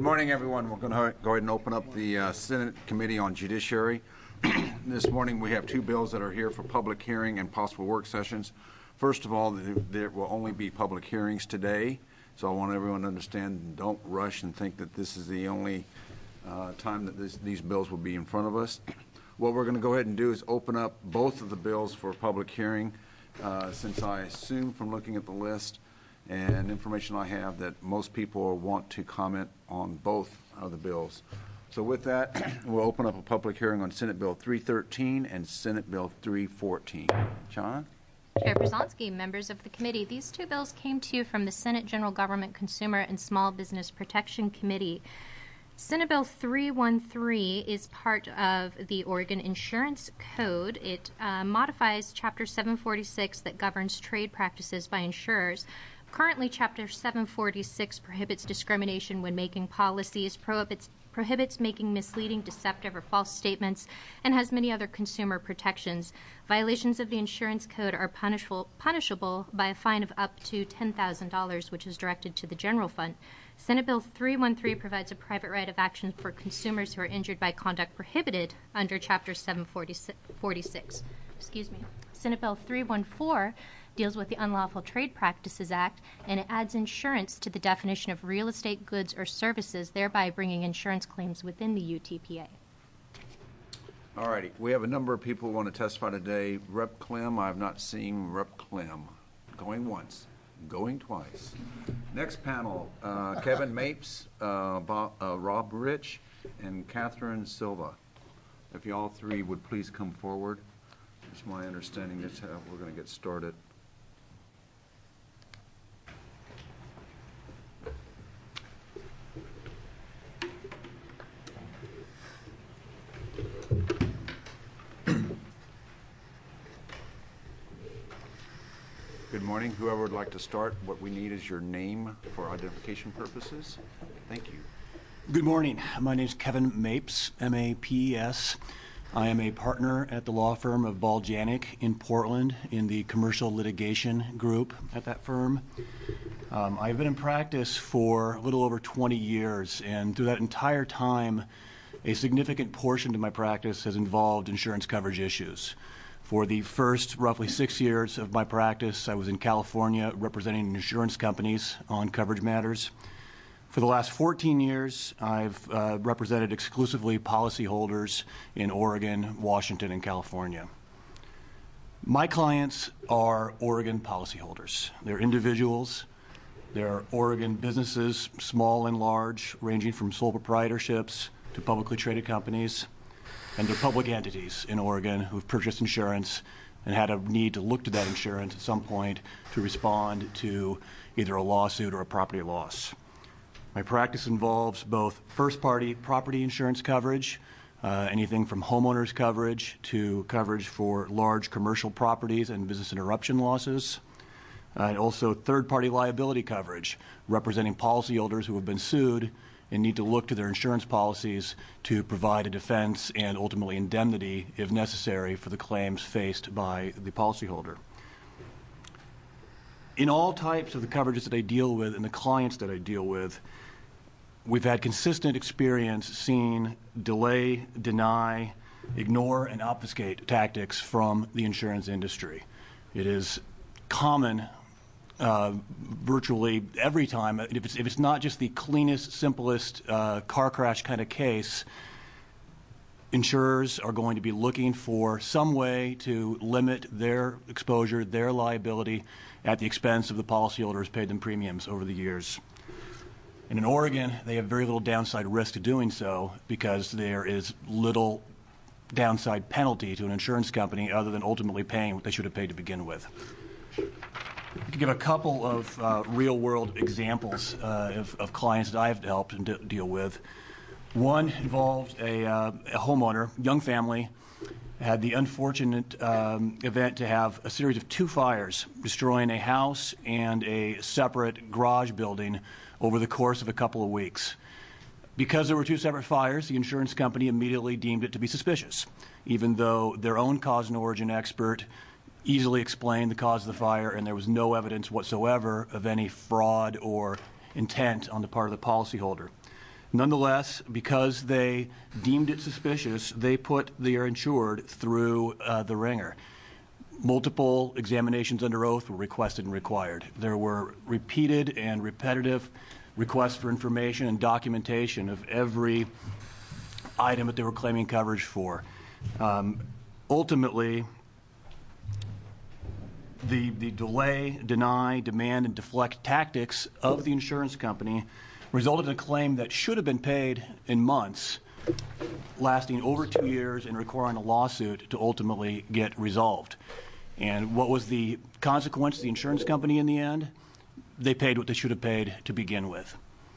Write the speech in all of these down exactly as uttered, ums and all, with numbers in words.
morning, everyone. We're going to go ahead and open up the uh, Senate Committee on Judiciary. This morning we have two bills that are here for public hearing and possible work sessions. First of all, there will only be public hearings today, so I want everyone to understand, don't rush and think that this is the only uh, time that this, these bills will be in front of us. What we're going to go ahead and do is open up both of the bills for public hearing, uh, since I assume from looking at the list and information I have that most people want to comment on both of the bills. So with that, we'll open up a public hearing on Senate Bill three thirteen and Senate Bill three fourteen. Shauna? Chair Przonski, members of the committee, these two bills came to you from the Senate General Government, Consumer, and Small Business Protection Committee. Senate Bill three thirteen is part of the Oregon Insurance Code. It uh, modifies Chapter seven forty-six that governs trade practices by insurers. Currently, Chapter seven forty-six prohibits discrimination when making policies, prohibits prohibits making misleading, deceptive, or false statements, and has many other consumer protections. Violations of the insurance code are punishable, punishable by a fine of up to ten thousand dollars, which is directed to the general fund. Senate Bill three thirteen provides a private right of action for consumers who are injured by conduct prohibited under Chapter seven forty-six. Excuse me. Senate Bill three fourteen deals with the Unlawful Trade Practices Act, and it adds insurance to the definition of real estate goods or services, thereby bringing insurance claims within the U T P A. All righty. We have a number of people who want to testify today. Rep Clem, I have not seen Rep Clem. Going once, going twice. Next panel, uh, Kevin Mapes, uh, Bob, uh, Rob Rich, and Catherine Silva. If you all three would please come forward. It's my understanding that's how we're going to get started. Good morning. Whoever would like to start, what we need is your name for identification purposes. Thank you. Good morning. My name is Kevin Mapes, M A P E S. I am a partner at the law firm of Ball Janik in Portland in the commercial litigation group at that firm. Um, I've been in practice for a little over twenty years, and through that entire time, a significant portion of my practice has involved insurance coverage issues. For the first roughly six years of my practice, I was in California representing insurance companies on coverage matters. For the last fourteen years, I've uh, represented exclusively policyholders in Oregon, Washington, and California. My clients are Oregon policyholders. They're individuals. They're Oregon businesses, small and large, ranging from sole proprietorships to publicly traded companies. And they're public entities in Oregon who've purchased insurance and had a need to look to that insurance at some point to respond to either a lawsuit or a property loss. My practice involves both first-party property insurance coverage, uh, anything from homeowners coverage to coverage for large commercial properties and business interruption losses, uh, and also third-party liability coverage, representing policyholders who have been sued and need to look to their insurance policies to provide a defense and ultimately indemnity, if necessary, for the claims faced by the policyholder. In all types of the coverages that I deal with and the clients that I deal with, we've had consistent experience seeing delay, deny, ignore, and obfuscate tactics from the insurance industry. It is common Uh, virtually every time, if it's, if it's not just the cleanest, simplest uh, car crash kind of case, insurers are going to be looking for some way to limit their exposure, their liability, at the expense of the policyholders paid them premiums over the years. And in Oregon, they have very little downside risk to doing so because there is little downside penalty to an insurance company other than ultimately paying what they should have paid to begin with. To give a couple of uh, real-world examples uh, of, of clients that I've helped and de deal with. One involved a, uh, a homeowner, young family, had the unfortunate um, event to have a series of two fires, destroying a house and a separate garage building over the course of a couple of weeks. Because there were two separate fires, the insurance company immediately deemed it to be suspicious, even though their own cause and origin expert easily explained the cause of the fire, and there was no evidence whatsoever of any fraud or intent on the part of the policyholder. Nonetheless, because they deemed it suspicious, they put their insured through uh, the ringer. Multiple examinations under oath were requested and required. There were repeated and repetitive requests for information and documentation of every item that they were claiming coverage for. Um, ultimately, the, the delay, deny, demand, and deflect tactics of the insurance company resulted in a claim that should have been paid in months, lasting over two years and requiring a lawsuit to ultimately get resolved. And what was the consequence to the insurance company in the end? They paid what they should have paid to begin with.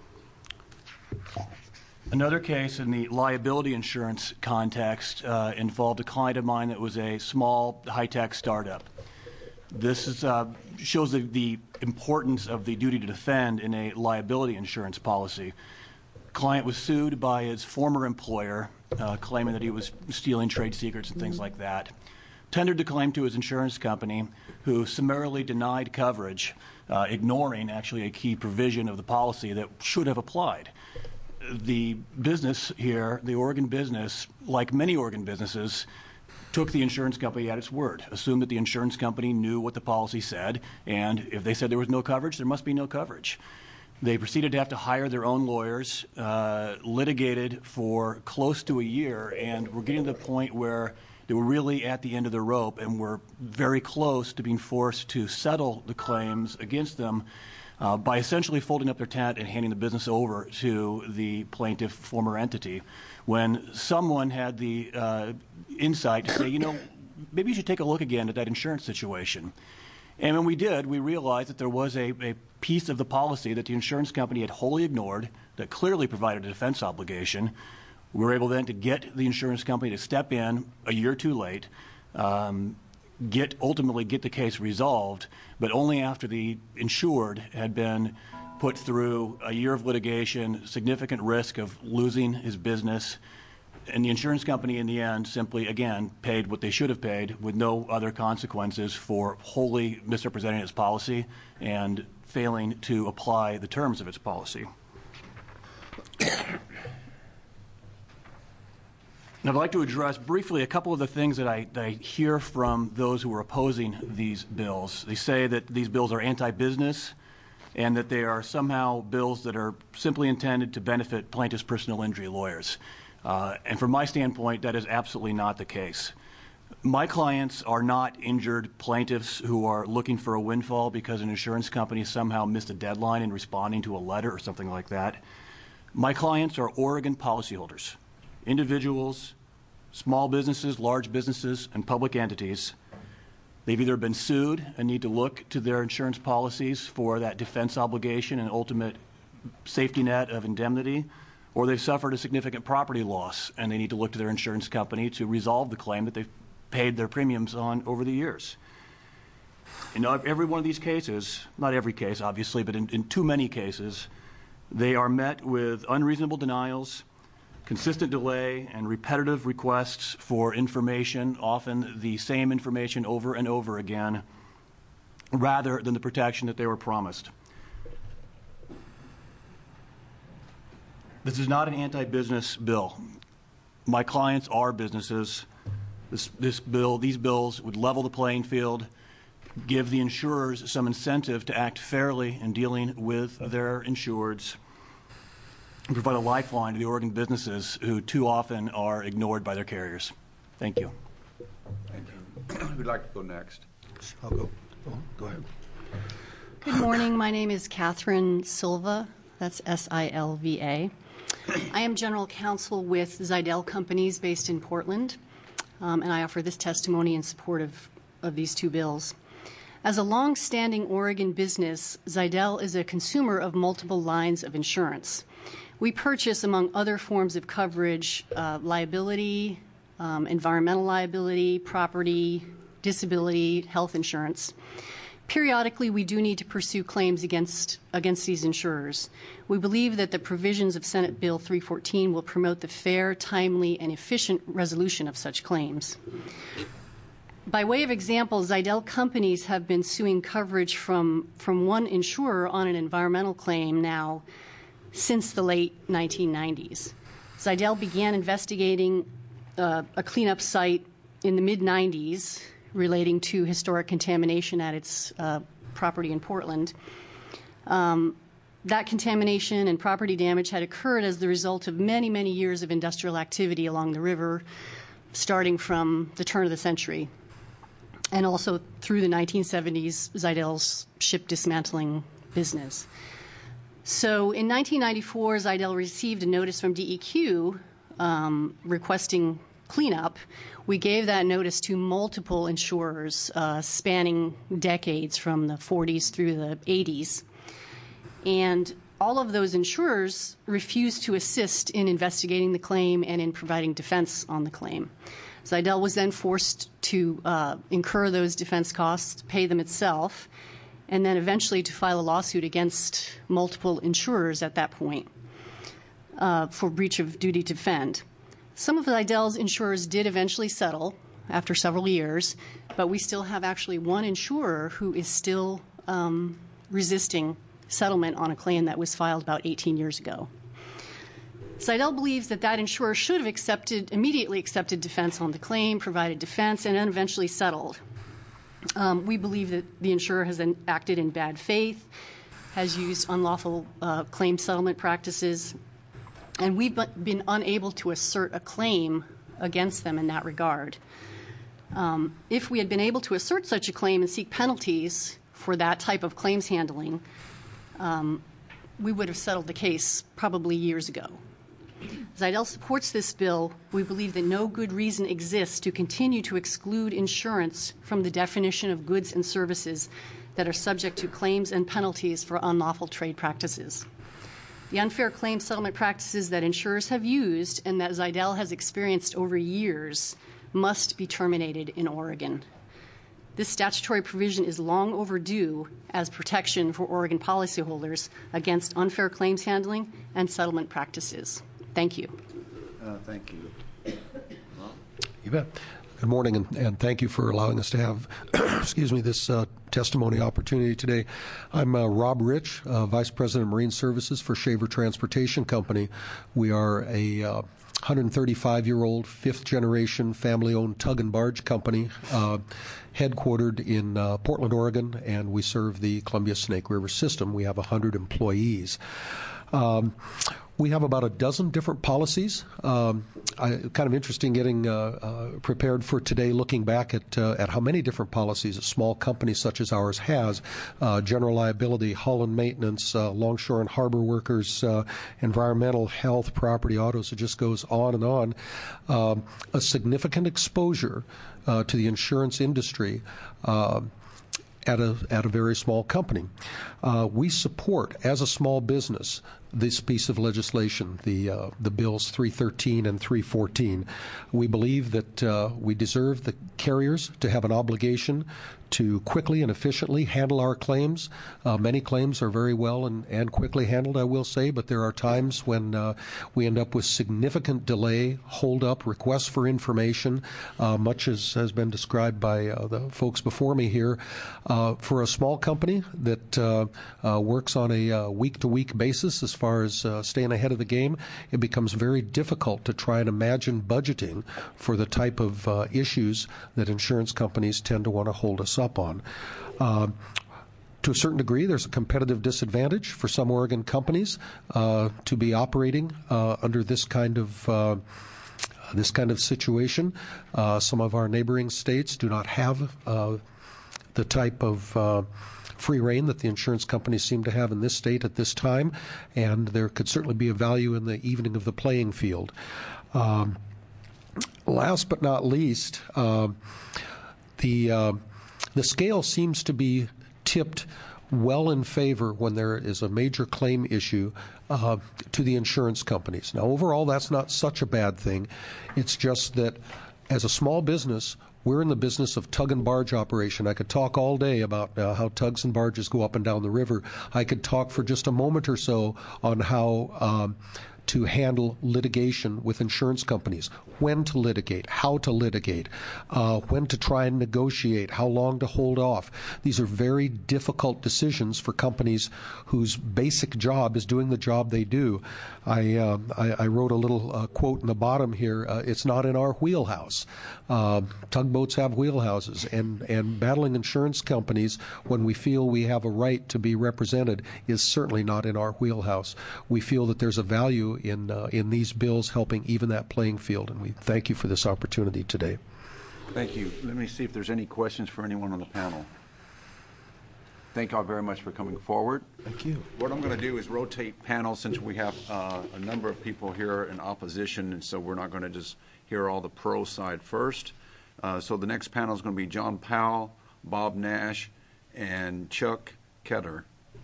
Another case in the liability insurance context uh, involved a client of mine that was a small, high-tech startup. This is, uh, shows the, the importance of the duty to defend in a liability insurance policy. Client was sued by his former employer, uh, claiming that he was stealing trade secrets and things like that. Tendered the claim to his insurance company, who summarily denied coverage, uh, ignoring actually a key provision of the policy that should have applied. The business here, the Oregon business, like many Oregon businesses, took the insurance company at its word, assumed that the insurance company knew what the policy said, and if they said there was no coverage, there must be no coverage. They proceeded to have to hire their own lawyers, uh, litigated for close to a year, and were getting to the point where they were really at the end of the rope and were very close to being forced to settle the claims against them uh, by essentially folding up their tent and handing the business over to the plaintiff former entity, when someone had the uh, insight to say, you know, maybe you should take a look again at that insurance situation. And when we did, we realized that there was a, a piece of the policy that the insurance company had wholly ignored that clearly provided a defense obligation. We were able then to get the insurance company to step in a year too late, um, get ultimately get the case resolved, but only after the insured had been put through a year of litigation, significant risk of losing his business, and the insurance company in the end simply, again, paid what they should have paid with no other consequences for wholly misrepresenting its policy and failing to apply the terms of its policy. Now, I'd like to address briefly a couple of the things that I, that I hear from those who are opposing these bills. They say that these bills are anti-business and that they are somehow bills that are simply intended to benefit plaintiffs' personal injury lawyers. Uh, and from my standpoint, that is absolutely not the case. My clients are not injured plaintiffs who are looking for a windfall because an insurance company somehow missed a deadline in responding to a letter or something like that. My clients are Oregon policyholders, individuals, small businesses, large businesses, and public entities. They've either been sued and need to look to their insurance policies for that defense obligation and ultimate safety net of indemnity, or they've suffered a significant property loss and they need to look to their insurance company to resolve the claim that they've paid their premiums on over the years. In every one of these cases, not every case obviously, but in, in too many cases, they are met with unreasonable denials, consistent delay, and repetitive requests for information, often the same information over and over again, rather than the protection that they were promised. This is not an anti-business bill. My clients are businesses. This, this bill, these bills would level the playing field, give the insurers some incentive to act fairly in dealing with their insureds, and provide a lifeline to the Oregon businesses who too often are ignored by their carriers. Thank you. Thank you. Who'd like to go next? I'll go. Go, go ahead. Good morning. My name is Catherine Silva. That's S I L V A. I am general counsel with Zidell Companies based in Portland, um, and I offer this testimony in support of, of these two bills. As a long-standing Oregon business, Zidell is a consumer of multiple lines of insurance. We purchase, among other forms of coverage, uh, liability, um, environmental liability, property, disability, health insurance. Periodically, we do need to pursue claims against, against these insurers. We believe that the provisions of Senate Bill three fourteen will promote the fair, timely, and efficient resolution of such claims. By way of example, Zidell Companies have been suing coverage from, from one insurer on an environmental claim now since the late nineteen nineties. Zidell began investigating uh, a cleanup site in the mid nineties relating to historic contamination at its uh, property in Portland. Um, that contamination and property damage had occurred as the result of many, many years of industrial activity along the river, starting from the turn of the century. And also through the nineteen seventies, Zidell's ship dismantling business. So in nineteen ninety-four, Zidell received a notice from D E Q um, requesting cleanup. We gave that notice to multiple insurers uh, spanning decades from the forties through the eighties. And all of those insurers refused to assist in investigating the claim and in providing defense on the claim. Zidell was then forced to uh, incur those defense costs, pay them itself, and then eventually to file a lawsuit against multiple insurers at that point uh, for breach of duty to defend. Some of Zidell's insurers did eventually settle after several years, but we still have actually one insurer who is still um, resisting settlement on a claim that was filed about eighteen years ago. Zidell believes that that insurer should have accepted, immediately accepted defense on the claim, provided defense, and then eventually settled. Um, we believe that the insurer has then acted in bad faith, has used unlawful uh, claim settlement practices, and we've been unable to assert a claim against them in that regard. Um, if we had been able to assert such a claim and seek penalties for that type of claims handling, um, we would have settled the case probably years ago. Zidell supports this bill. We believe that no good reason exists to continue to exclude insurance from the definition of goods and services that are subject to claims and penalties for unlawful trade practices. The unfair claim settlement practices that insurers have used and that Zidell has experienced over years must be terminated in Oregon. This statutory provision is long overdue as protection for Oregon policyholders against unfair claims handling and settlement practices. Thank you. Uh, thank you. You bet. Good morning, and, and thank you for allowing us to have, excuse me, this uh, testimony opportunity today. I'm uh, Rob Rich, uh, Vice President of Marine Services for Shaver Transportation Company. We are a uh, one hundred thirty-five-year-old, fifth-generation, family-owned tug and barge company, uh, headquartered in uh, Portland, Oregon, and we serve the Columbia Snake River system. We have one hundred employees. Um, we have about a dozen different policies. Um, I, kind of interesting getting uh, uh, prepared for today, looking back at uh, at how many different policies a small company such as ours has: uh, general liability, hull and maintenance, uh, longshore and harbor workers, uh, environmental, health, property, autos. It just goes on and on. Um, a significant exposure uh, to the insurance industry. Uh, At a at a very small company. Uh, we support, as a small business, this piece of legislation, the uh, the bills three thirteen and three fourteen. We believe that uh, we deserve the carriers to have an obligation to quickly and efficiently handle our claims. Uh, many claims are very well and, and quickly handled, I will say, but there are times when uh, we end up with significant delay, hold-up, requests for information, uh, much as has been described by uh, the folks before me here. Uh, for a small company that uh, uh, works on a uh, week-to-week basis as far as uh, staying ahead of the game, it becomes very difficult to try and imagine budgeting for the type of uh, issues that insurance companies tend to want to hold us up on. Uh, to a certain degree, there's a competitive disadvantage for some Oregon companies uh, to be operating uh, under this kind of uh, this kind of situation. Uh, some of our neighboring states do not have uh, the type of uh, free rein that the insurance companies seem to have in this state at this time, and there could certainly be a value in the evening of the playing field. Um, last but not least, uh, the uh, the scale seems to be tipped well in favor when there is a major claim issue uh, to the insurance companies. Now, overall, that's not such a bad thing. It's just that as a small business, we're in the business of tug and barge operation. I could talk all day about uh, how tugs and barges go up and down the river. I could talk for just a moment or so on how um, to handle litigation with insurance companies, when to litigate, how to litigate, uh, when to try and negotiate, how long to hold off. These are very difficult decisions for companies whose basic job is doing the job they do. I, uh, I, I wrote a little uh, quote in the bottom here, uh, it's not in our wheelhouse. Uh, tugboats have wheelhouses, and, and battling insurance companies when we feel we have a right to be represented is certainly not in our wheelhouse. We feel that there's a value in, uh, in these bills helping even that playing field, and we thank you for this opportunity today. Thank you. Let me see if there's any questions for anyone on the panel. Thank you all very much for coming forward. Thank you. What I'm going to do is rotate panels since we have uh, a number of people here in opposition, and so we're not going to just hear all the pro side first. Uh, so the next panel is going to be John Powell, Bob Nash, and Chuck Ketter.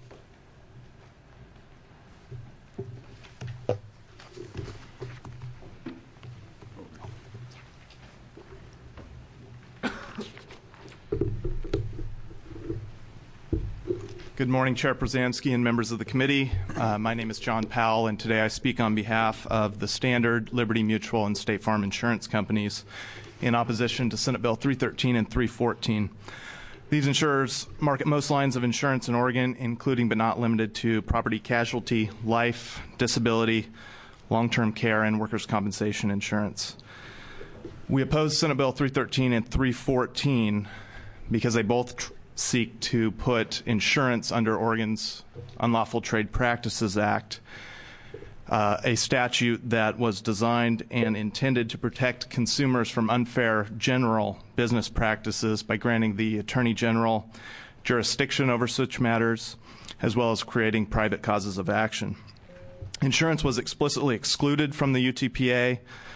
Good morning, Chair Przansky and members of the committee. Uh, my name is John Powell, and today I speak on behalf of the Standard, Liberty Mutual, and State Farm Insurance Companies in opposition to Senate Bill three thirteen and three fourteen. These insurers market most lines of insurance in Oregon, including but not limited to property casualty, life, disability, long-term care, and workers' compensation insurance. We oppose Senate Bill three thirteen and three fourteen because they both tr- seek to put insurance under Oregon's Unlawful Trade Practices Act, uh, a statute that was designed and intended to protect consumers from unfair general business practices by granting the Attorney General jurisdiction over such matters, as well as creating private causes of action. Insurance was explicitly excluded from the U T P A,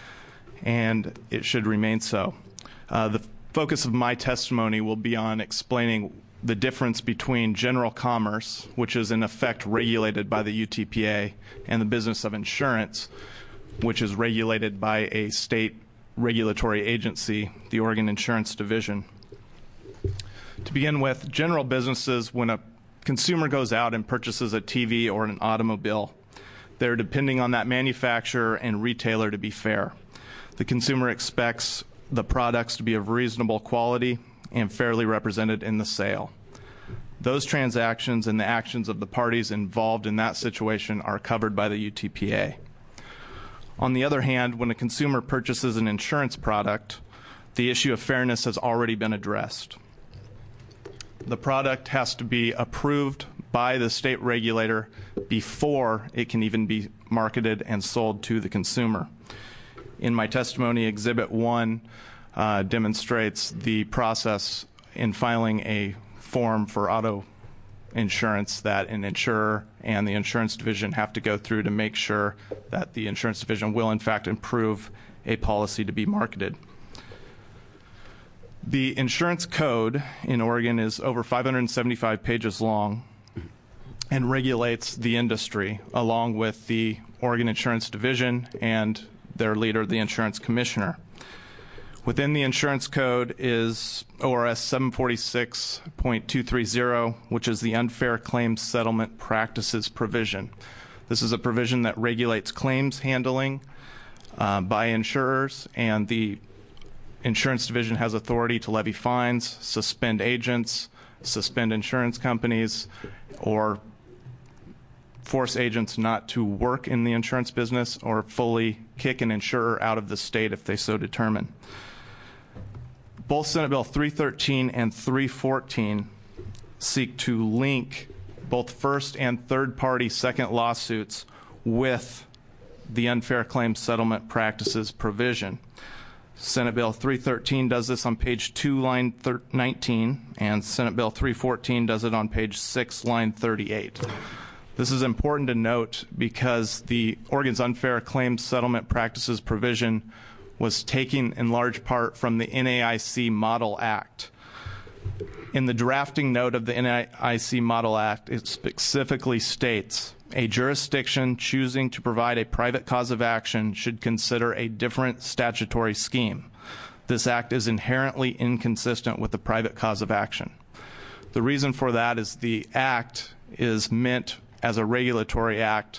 and it should remain so. Uh, the focus of my testimony will be on explaining the difference between general commerce, which is in effect regulated by the U T P A, and the business of insurance, which is regulated by a state regulatory agency, the Oregon Insurance Division. To begin with, general businesses, when a consumer goes out and purchases a T V or an automobile, they're depending on that manufacturer and retailer to be fair. The consumer expects the products to be of reasonable quality and fairly represented in the sale. Those transactions and the actions of the parties involved in that situation are covered by the U T P A. On the other hand, when a consumer purchases an insurance product, the issue of fairness has already been addressed. The product has to be approved by the state regulator before it can even be marketed and sold to the consumer. In my testimony, Exhibit one uh, demonstrates the process in filing a form for auto insurance that an insurer and the insurance division have to go through to make sure that the insurance division will, in fact, approve a policy to be marketed. The insurance code in Oregon is over five hundred seventy-five pages long and regulates the industry along with the Oregon Insurance Division and their leader, the insurance commissioner. Within the insurance code is O R S seven forty-six point two three zero, which is the Unfair Claims Settlement Practices provision. This is a provision that regulates claims handling uh, by insurers, and the insurance division has authority to levy fines, suspend agents, suspend insurance companies, or force agents not to work in the insurance business, or fully kick an insurer out of the state if they so determine. Both Senate Bill three thirteen and three fourteen seek to link both first and third party second lawsuits with the Unfair Claims Settlement Practices provision. Senate Bill three thirteen does this on page two, line nineteen, and Senate Bill three fourteen does it on page six, line thirty-eight. This is important to note because the Oregon's Unfair Claims Settlement Practices provision was taken in large part from the N A I C Model Act. In the drafting note of the N A I C Model Act, it specifically states a jurisdiction choosing to provide a private cause of action should consider a different statutory scheme. This act is inherently inconsistent with the private cause of action. The reason for that is the act is meant as a regulatory act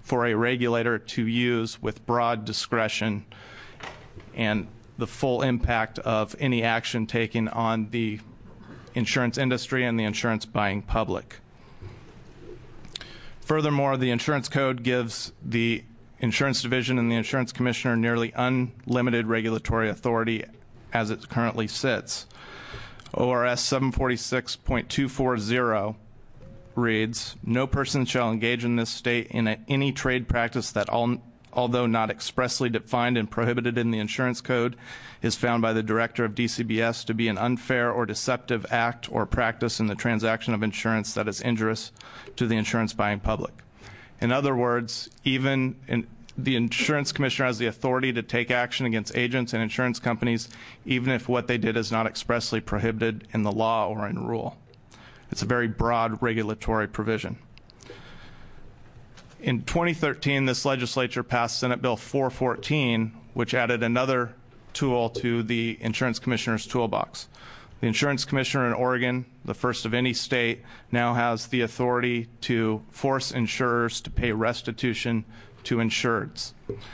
for a regulator to use with broad discretion and the full impact of any action taken on the insurance industry and the insurance buying public. Furthermore, the insurance code gives the insurance division and the insurance commissioner nearly unlimited regulatory authority as it currently sits. O R S seven forty-six point two forty reads, "No person shall engage in this state in a, any trade practice that, all, although not expressly defined and prohibited in the insurance code, is found by the director of D C B S to be an unfair or deceptive act or practice in the transaction of insurance that is injurious to the insurance buying public." In other words, even in, the insurance commissioner has the authority to take action against agents and insurance companies, even if what they did is not expressly prohibited in the law or in rule. It's a very broad regulatory provision. In twenty thirteen, this legislature passed Senate Bill four fourteen, which added another tool to the insurance commissioner's toolbox. The insurance commissioner in Oregon, the first of any state, now has the authority to force insurers to pay restitution to insureds.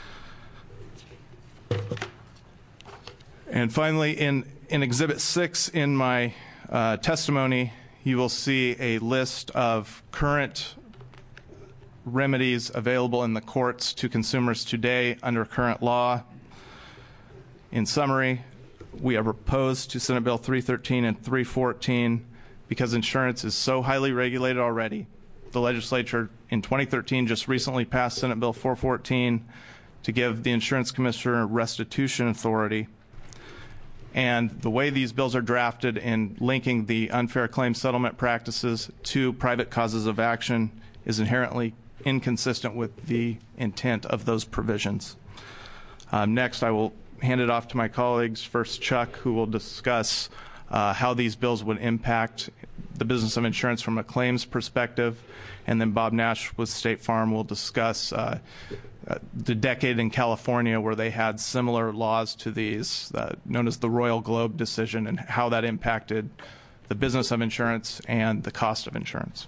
And finally, in, in Exhibit six in my uh, testimony, you will see a list of current remedies available in the courts to consumers today under current law. In summary, we are opposed to Senate Bill three thirteen and three fourteen because insurance is so highly regulated already. The legislature in twenty thirteen just recently passed Senate Bill four fourteen to give the insurance commissioner restitution authority. And the way these bills are drafted in linking the unfair claim settlement practices to private causes of action is inherently inconsistent with the intent of those provisions. Um, next, I will hand it off to my colleagues. First, Chuck, who will discuss uh, how these bills would impact the business of insurance from a claims perspective. And then Bob Nash with State Farm will discuss uh, uh, the decade in California where they had similar laws to these, uh, known as the Royal Globe decision, and how that impacted the business of insurance and the cost of insurance.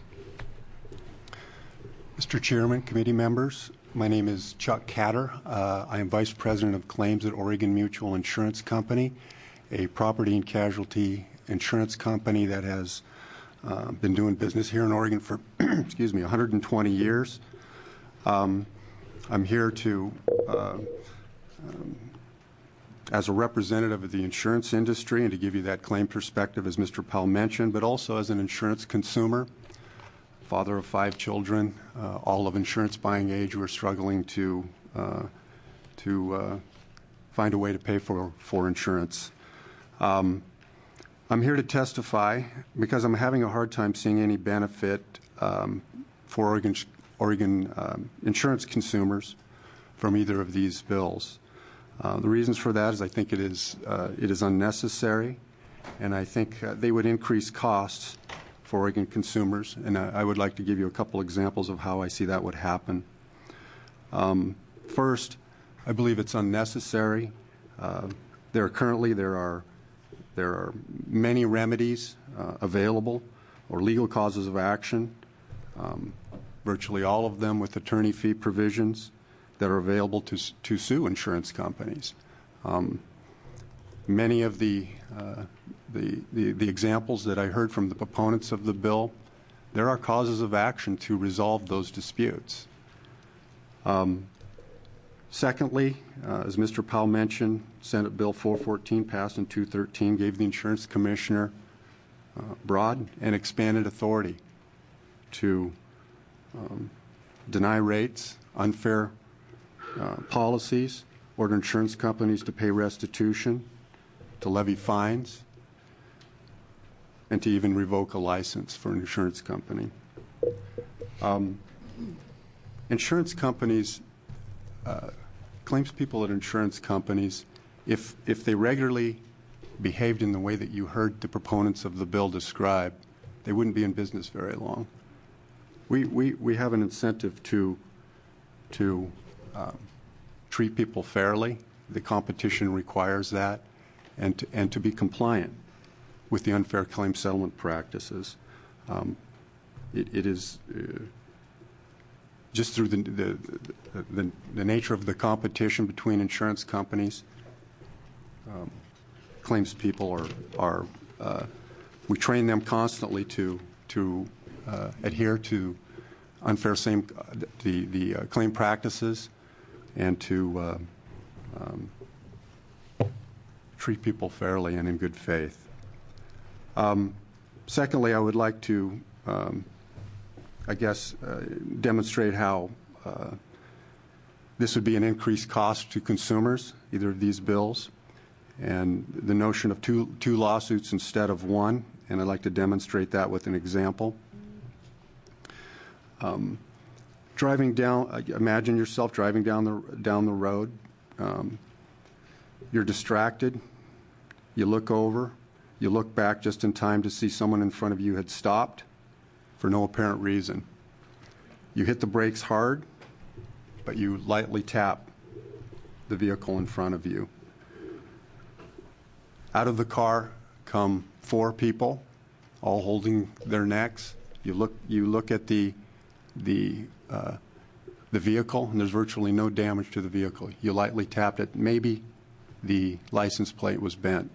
Mister Chairman, committee members, my name is Chuck Catter. Uh, I am Vice President of Claims at Oregon Mutual Insurance Company, a property and casualty insurance company that has uh, been doing business here in Oregon for, excuse me, one hundred twenty years. Um, I'm here to, uh, um, as a representative of the insurance industry, and to give you that claim perspective, as Mister Powell mentioned, but also as an insurance consumer. Father of five children, uh, all of insurance buying age, who are struggling to uh, to uh, find a way to pay for for insurance. Um, I'm here to testify because I'm having a hard time seeing any benefit um, for Oregon Oregon um, insurance consumers from either of these bills. Uh, the reasons for that is I think it is uh, it is unnecessary, and I think uh, they would increase costs for Oregon consumers, and I, I would like to give you a couple examples of how I see that would happen. Um, first, I believe it's unnecessary. Uh, there currently there are there are many remedies uh, available, or legal causes of action, um, virtually all of them with attorney fee provisions that are available to to sue insurance companies. Um, many of the uh, The, the, the examples that I heard from the proponents of the bill, there are causes of action to resolve those disputes. Um, secondly, uh, as Mister Powell mentioned, Senate Bill four fourteen passed in two thirteen gave the insurance commissioner uh, broad and expanded authority to um, deny rates, unfair uh, policies, order insurance companies to pay restitution, to levy fines, and to even revoke a license for an insurance company. Um, insurance companies, uh, claims people at insurance companies, if, if they regularly behaved in the way that you heard the proponents of the bill describe, they wouldn't be in business very long. We, we, we have an incentive to, to uh, treat people fairly. The competition requires that, and to, and to be compliant with the unfair claim settlement practices. Um, it, it is uh, just through the, the, the, the nature of the competition between insurance companies, um, claims people are, are uh, we train them constantly to, to uh, adhere to unfair same, the, the uh, claim practices and to uh, um, treat people fairly and in good faith. Um, secondly, I would like to um, I guess, uh, demonstrate how uh, this would be an increased cost to consumers, either of these bills, and the notion of two, two lawsuits instead of one, and I'd like to demonstrate that with an example. Um, driving down, uh, imagine yourself driving down the, down the road. Um, you're distracted. You look over. You look back just in time to see someone in front of you had stopped for no apparent reason. You hit the brakes hard, but you lightly tap the vehicle in front of you. Out of the car come four people, all holding their necks. You look, you look at the, the, uh, the vehicle, and there's virtually no damage to the vehicle. You lightly tapped it. Maybe the license plate was bent.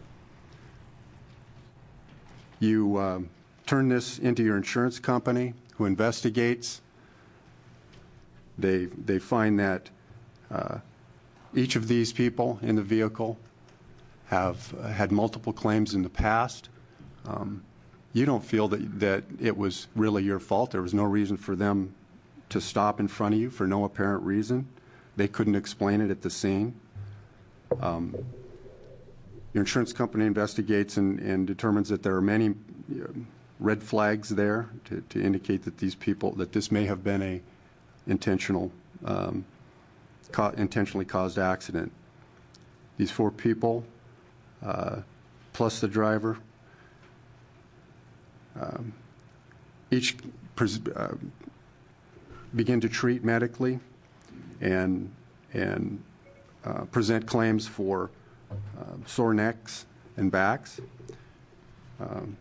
You um, turn this into your insurance company, who investigates. They, they find that uh, each of these people in the vehicle have uh, had multiple claims in the past. Um, you don't feel that, that it was really your fault. There was no reason for them to stop in front of you for no apparent reason. They couldn't explain it at the scene. Um, your insurance company investigates and, and determines that there are many uh, red flags there to, to indicate that these people, that this may have been a intentional, um, co intentionally caused accident. These four people, uh, plus the driver, um, each uh, begin to treat medically and and uh, present claims for uh, sore necks and backs. Um,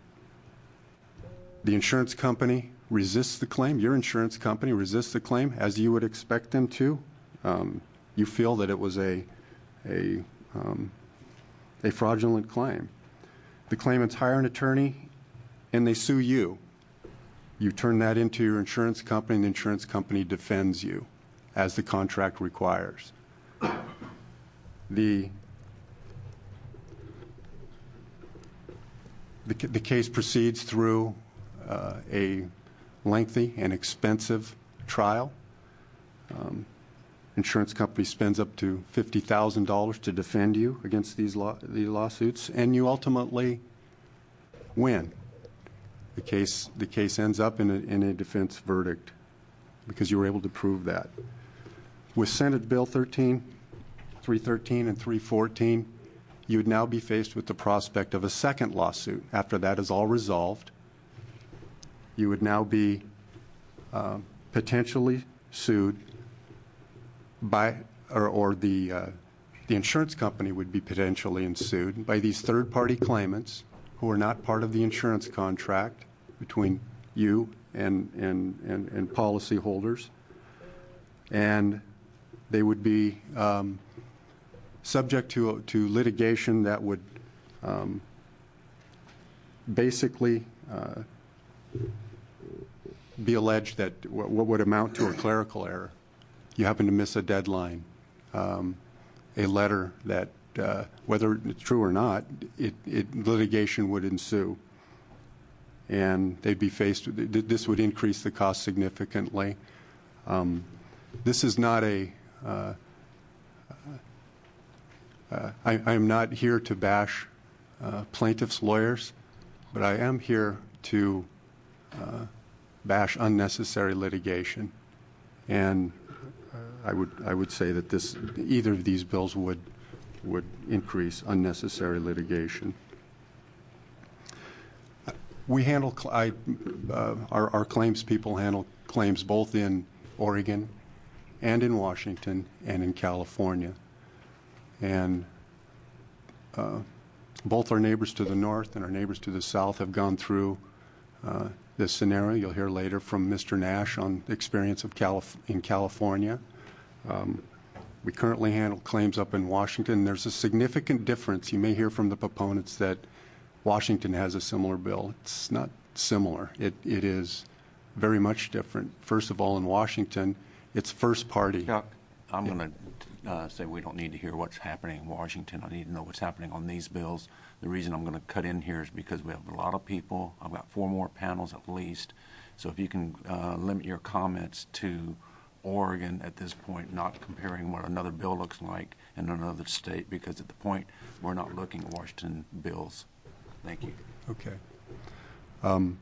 The insurance company resists the claim. Your insurance company resists the claim, as you would expect them to. Um, you feel that it was a, a, um, a fraudulent claim. The claimants hire an attorney, and they sue you. You turn that into your insurance company, and the insurance company defends you, as the contract requires. The the, the case proceeds through Uh, a lengthy and expensive trial. Um, insurance company spends up to fifty thousand dollars to defend you against these, law these lawsuits, and you ultimately win. The case, the case ends up in a, in a defense verdict because you were able to prove that. With Senate Bill thirteen, three thirteen and three fourteen, you would now be faced with the prospect of a second lawsuit. After that is all resolved, you would now be uh, potentially sued by, or, or the, uh, the insurance company would be potentially sued by these third-party claimants who are not part of the insurance contract between you and, and, and, and policy holders. And they would be um, subject to, to litigation that would um, basically uh, be alleged that what would amount to a clerical error. You happen to miss a deadline, um, a letter that, uh, whether it's true or not, it, it, litigation would ensue. And they'd be faced with, this would increase the cost significantly. Um, this is not a, uh, uh, I, I'm not here to bash uh, plaintiffs' lawyers, but I am here to uh, bash unnecessary litigation, and I would I would say that this either of these bills would would increase unnecessary litigation. We handle I, uh, our our claims people handle claims both in Oregon and in Washington and in California, and uh, both our neighbors to the north and our neighbors to the south have gone through Uh, this scenario. You'll hear later from Mister Nash on the experience of Calif- in California. Um, we currently handle claims up in Washington. There's a significant difference. You may hear from the proponents that Washington has a similar bill. It's not similar. It, it is very much different. First of all, in Washington, it's first party. Chuck, I'm going to uh, say we don't need to hear what's happening in Washington. I need to know what's happening on these bills. The reason I'm going to cut in here is because we have a lot of people. I've got four more panels at least. So if you can uh, limit your comments to Oregon at this point, not comparing what another bill looks like in another state, because at the point we're not looking at Washington bills. Thank you. Okay. Um,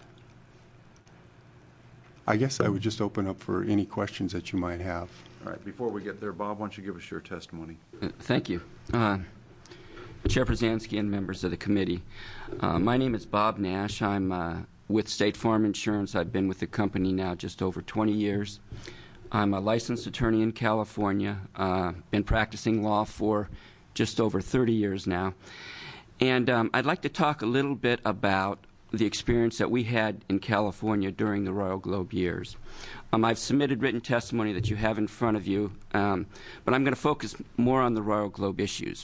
I guess I would just open up for any questions that you might have. All right. Before we get there, Bob, why don't you give us your testimony? Uh, thank you. Uh, Chair Przansky and members of the committee. Uh, my name is Bob Nash. I'm uh, with State Farm Insurance. I've been with the company now just over twenty years. I'm a licensed attorney in California. Uh, been practicing law for just over thirty years now. And um, I'd like to talk a little bit about the experience that we had in California during the Royal Globe years. Um, I've submitted written testimony that you have in front of you, um, but I'm going to focus more on the Royal Globe issues.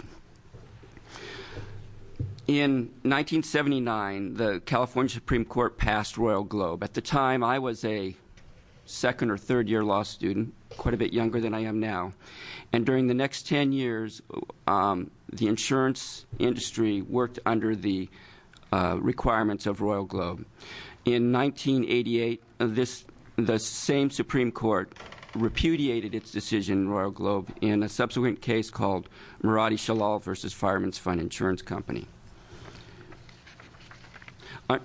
In nineteen seventy-nine, the California Supreme Court passed Royal Globe. At the time, I was a second or third year law student, quite a bit younger than I am now. And during the next ten years, um, the insurance industry worked under the uh, requirements of Royal Globe. In nineteen eighty-eight, uh, this, the same Supreme Court repudiated its decision in Royal Globe in a subsequent case called Muradi Shalal versus Fireman's Fund Insurance Company. Uh,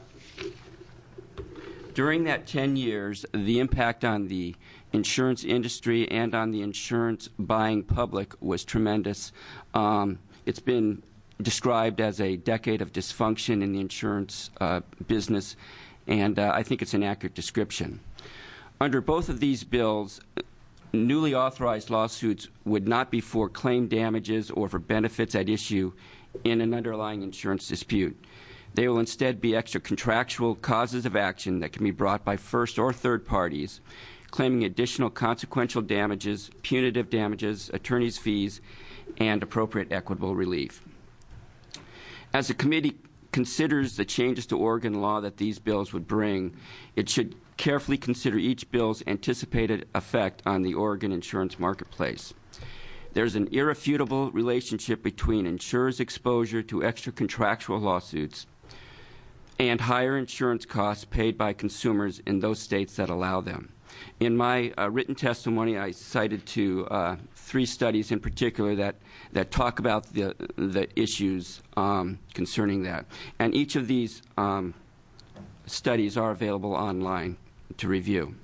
during that ten years, the impact on the insurance industry and on the insurance buying public was tremendous. Um, it's been described as a decade of dysfunction in the insurance uh, business, and uh, I think it's an accurate description. Under both of these bills, newly authorized lawsuits would not be for claim damages or for benefits at issue in an underlying insurance dispute. They will instead be extra-contractual causes of action that can be brought by first or third parties, claiming additional consequential damages, punitive damages, attorney's fees, and appropriate equitable relief. As the committee considers the changes to Oregon law that these bills would bring, it should carefully consider each bill's anticipated effect on the Oregon insurance marketplace. There's an irrefutable relationship between insurers' exposure to extra-contractual lawsuits and higher insurance costs paid by consumers in those states that allow them. In my uh, written testimony, I cited to uh, three studies in particular that, that talk about the, the issues um, concerning that. And each of these um, studies are available online to review.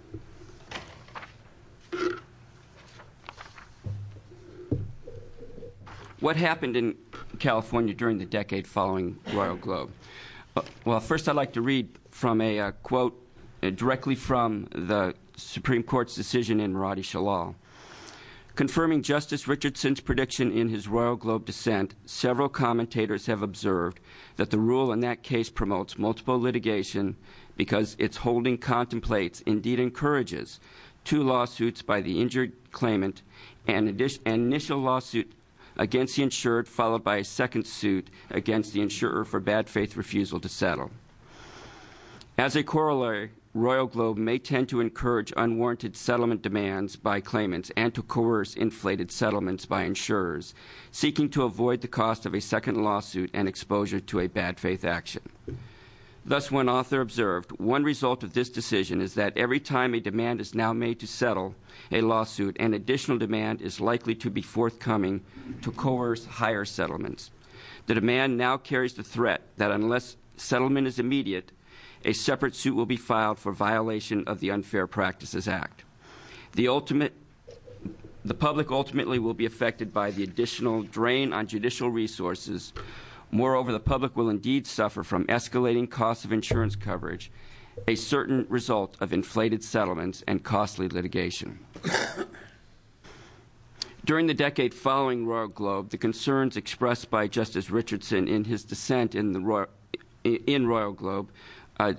What happened in California during the decade following Royal Globe? Uh, well, first I'd like to read from a uh, quote uh, directly from the Supreme Court's decision in Muradi Shalal. Confirming Justice Richardson's prediction in his Royal Globe dissent, several commentators have observed that the rule in that case promotes multiple litigation because its holding contemplates, indeed encourages, two lawsuits by the injured claimant and an initial lawsuit against the insured, followed by a second suit against the insurer for bad faith refusal to settle. As a corollary, Royal Globe may tend to encourage unwarranted settlement demands by claimants and to coerce inflated settlements by insurers, seeking to avoid the cost of a second lawsuit and exposure to a bad faith action. Thus, one author observed, one result of this decision is that every time a demand is now made to settle a lawsuit, an additional demand is likely to be forthcoming to coerce higher settlements. The demand now carries the threat that unless settlement is immediate, a separate suit will be filed for violation of the Unfair Practices Act. The ultimate The public ultimately will be affected by the additional drain on judicial resources. Moreover, the public will indeed suffer from escalating costs of insurance coverage, a certain result of inflated settlements and costly litigation. During the decade following Royal Globe, the concerns expressed by Justice Richardson in his dissent in, the Royal, in Royal Globe uh,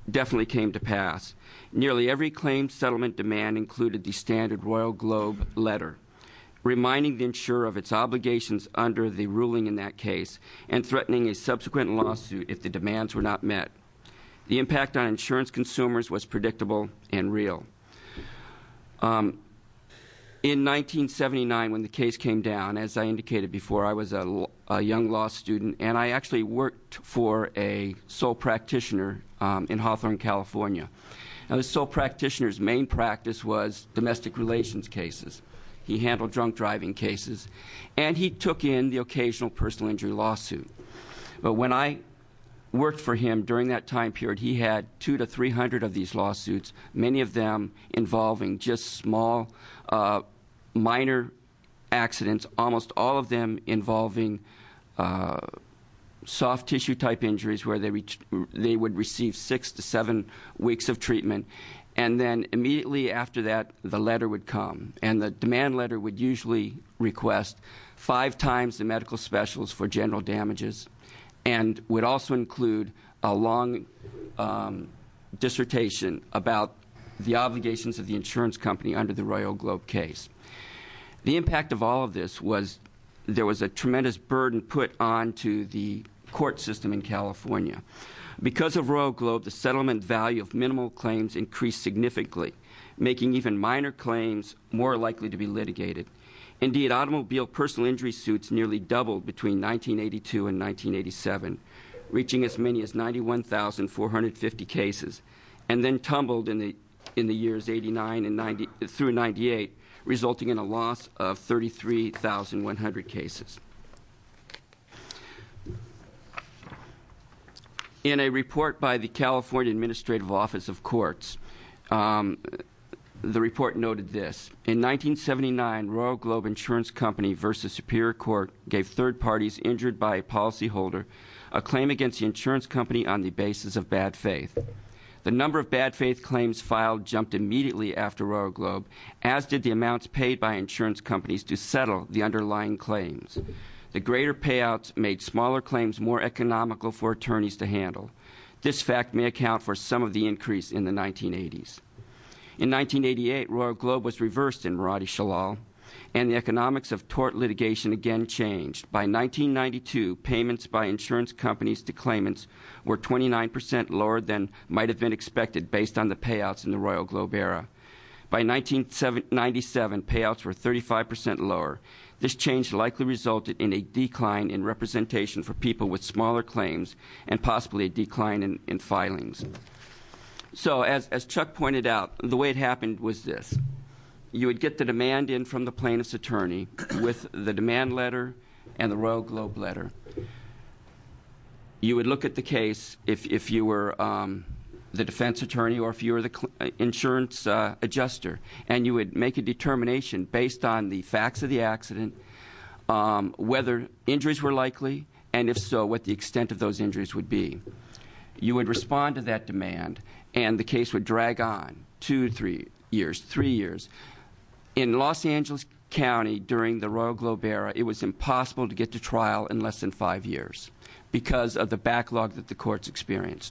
definitely came to pass. Nearly every claim settlement demand included the standard Royal Globe letter, reminding the insurer of its obligations under the ruling in that case and threatening a subsequent lawsuit if the demands were not met. The impact on insurance consumers was predictable and real. Um, in nineteen seventy-nine, when the case came down, as I indicated before, I was a, a young law student, and I actually worked for a sole practitioner um, in Hawthorne, California. Now, the sole practitioner's main practice was domestic relations cases. He handled drunk driving cases, and he took in the occasional personal injury lawsuit. But when I worked for him during that time period, he had two to three hundred of these lawsuits, many of them involving just small, uh, minor accidents, almost all of them involving uh, soft tissue type injuries where they, re- they would receive six to seven weeks of treatment. And then immediately after that, the letter would come. And the demand letter would usually request five times the medical specials for general damages, and would also include a long um, dissertation about the obligations of the insurance company under the Royal Globe case. The impact of all of this was there was a tremendous burden put onto the court system in California. Because of Royal Globe, the settlement value of minimal claims increased significantly, making even minor claims more likely to be litigated. Indeed, automobile personal injury suits nearly doubled between nineteen eighty-two and nineteen eighty-seven, reaching as many as ninety-one thousand four hundred fifty cases, and then tumbled in the in the years eighty-nine and ninety through ninety-eight, resulting in a loss of thirty-three thousand one hundred cases. In a report by the California Administrative Office of Courts, um, the report noted this. In nineteen seventy-nine, Royal Globe Insurance Company versus Superior Court gave third parties injured by a policyholder a claim against the insurance company on the basis of bad faith. The number of bad faith claims filed jumped immediately after Royal Globe, as did the amounts paid by insurance companies to settle the underlying claims. The greater payouts made smaller claims more economical for attorneys to handle. This fact may account for some of the increase in the nineteen eighties. In nineteen eighty-eight, Royal Globe was reversed in Maradi Shalal, and the economics of tort litigation again changed. By nineteen ninety-two, payments by insurance companies to claimants were twenty-nine percent lower than might have been expected based on the payouts in the Royal Globe era. By nineteen ninety-seven, payouts were thirty-five percent lower. This change likely resulted in a decline in representation for people with smaller claims and possibly a decline in, in filings. So as, as Chuck pointed out, the way it happened was this. You would get the demand in from the plaintiff's attorney with the demand letter and the Royal Globe letter. You would look at the case if, if you were um, the defense attorney or if you were the cl- insurance uh, adjuster, and you would make a determination based on the facts of the accident, um, whether injuries were likely, and if so, what the extent of those injuries would be. You would respond to that demand, and the case would drag on two, three years, three years. In Los Angeles County during the Royal Globe era, it was impossible to get to trial in less than five years because of the backlog that the courts experienced.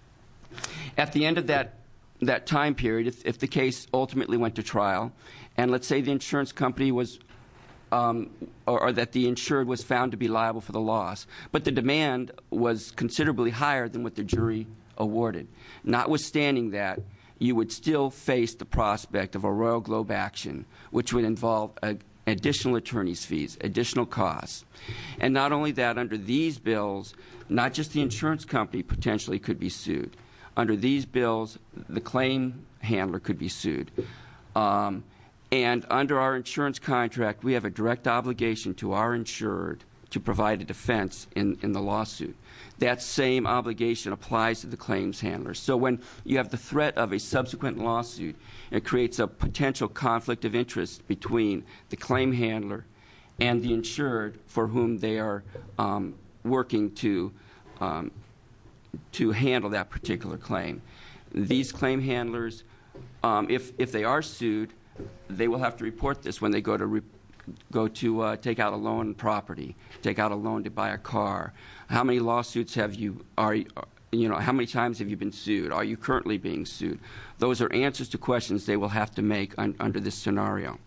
At the end of that, that time period, if, if the case ultimately went to trial, and let's say the insurance company was Um, or, or that the insured was found to be liable for the loss, but the demand was considerably higher than what the jury awarded. Notwithstanding that, you would still face the prospect of a Royal Globe action, which would involve a, additional attorney's fees, additional costs. And not only that, under these bills, not just the insurance company potentially could be sued. Under these bills, the claim handler could be sued. Um, And under our insurance contract, we have a direct obligation to our insured to provide a defense in, in the lawsuit. That same obligation applies to the claims handler. So when you have the threat of a subsequent lawsuit, it creates a potential conflict of interest between the claim handler and the insured for whom they are um, working to, um, to handle that particular claim. These claim handlers, um, if, if they are sued, they will have to report this when they go to re- go to uh, take out a loan on property, take out a loan to buy a car. How many lawsuits have you are you know, how many times have you been sued? Are you currently being sued? Those are answers to questions they will have to make un under this scenario.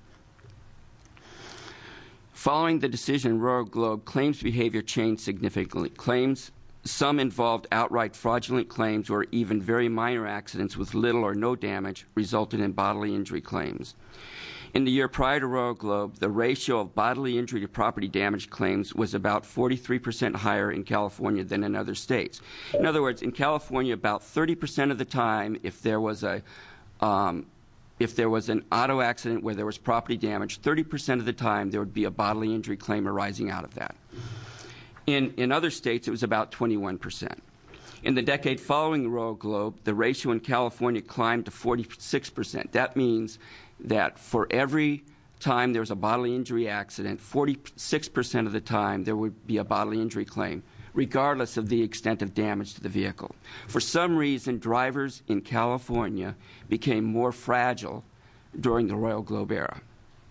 Following the decision in Royal Globe, claims behavior changed significantly. Claims, some involved outright fraudulent claims or even very minor accidents with little or no damage resulted in bodily injury claims. In the year prior to Royal Globe, the ratio of bodily injury to property damage claims was about forty-three percent higher in California than in other states. In other words, in California, about thirty percent of the time, if there was a um, if there was an auto accident where there was property damage, thirty percent of the time there would be a bodily injury claim arising out of that. In, in other states, it was about twenty-one percent. In the decade following the Royal Globe, the ratio in California climbed to forty-six percent. That means that for every time there was a bodily injury accident, forty-six percent of the time there would be a bodily injury claim, regardless of the extent of damage to the vehicle. For some reason, drivers in California became more fragile during the Royal Globe era.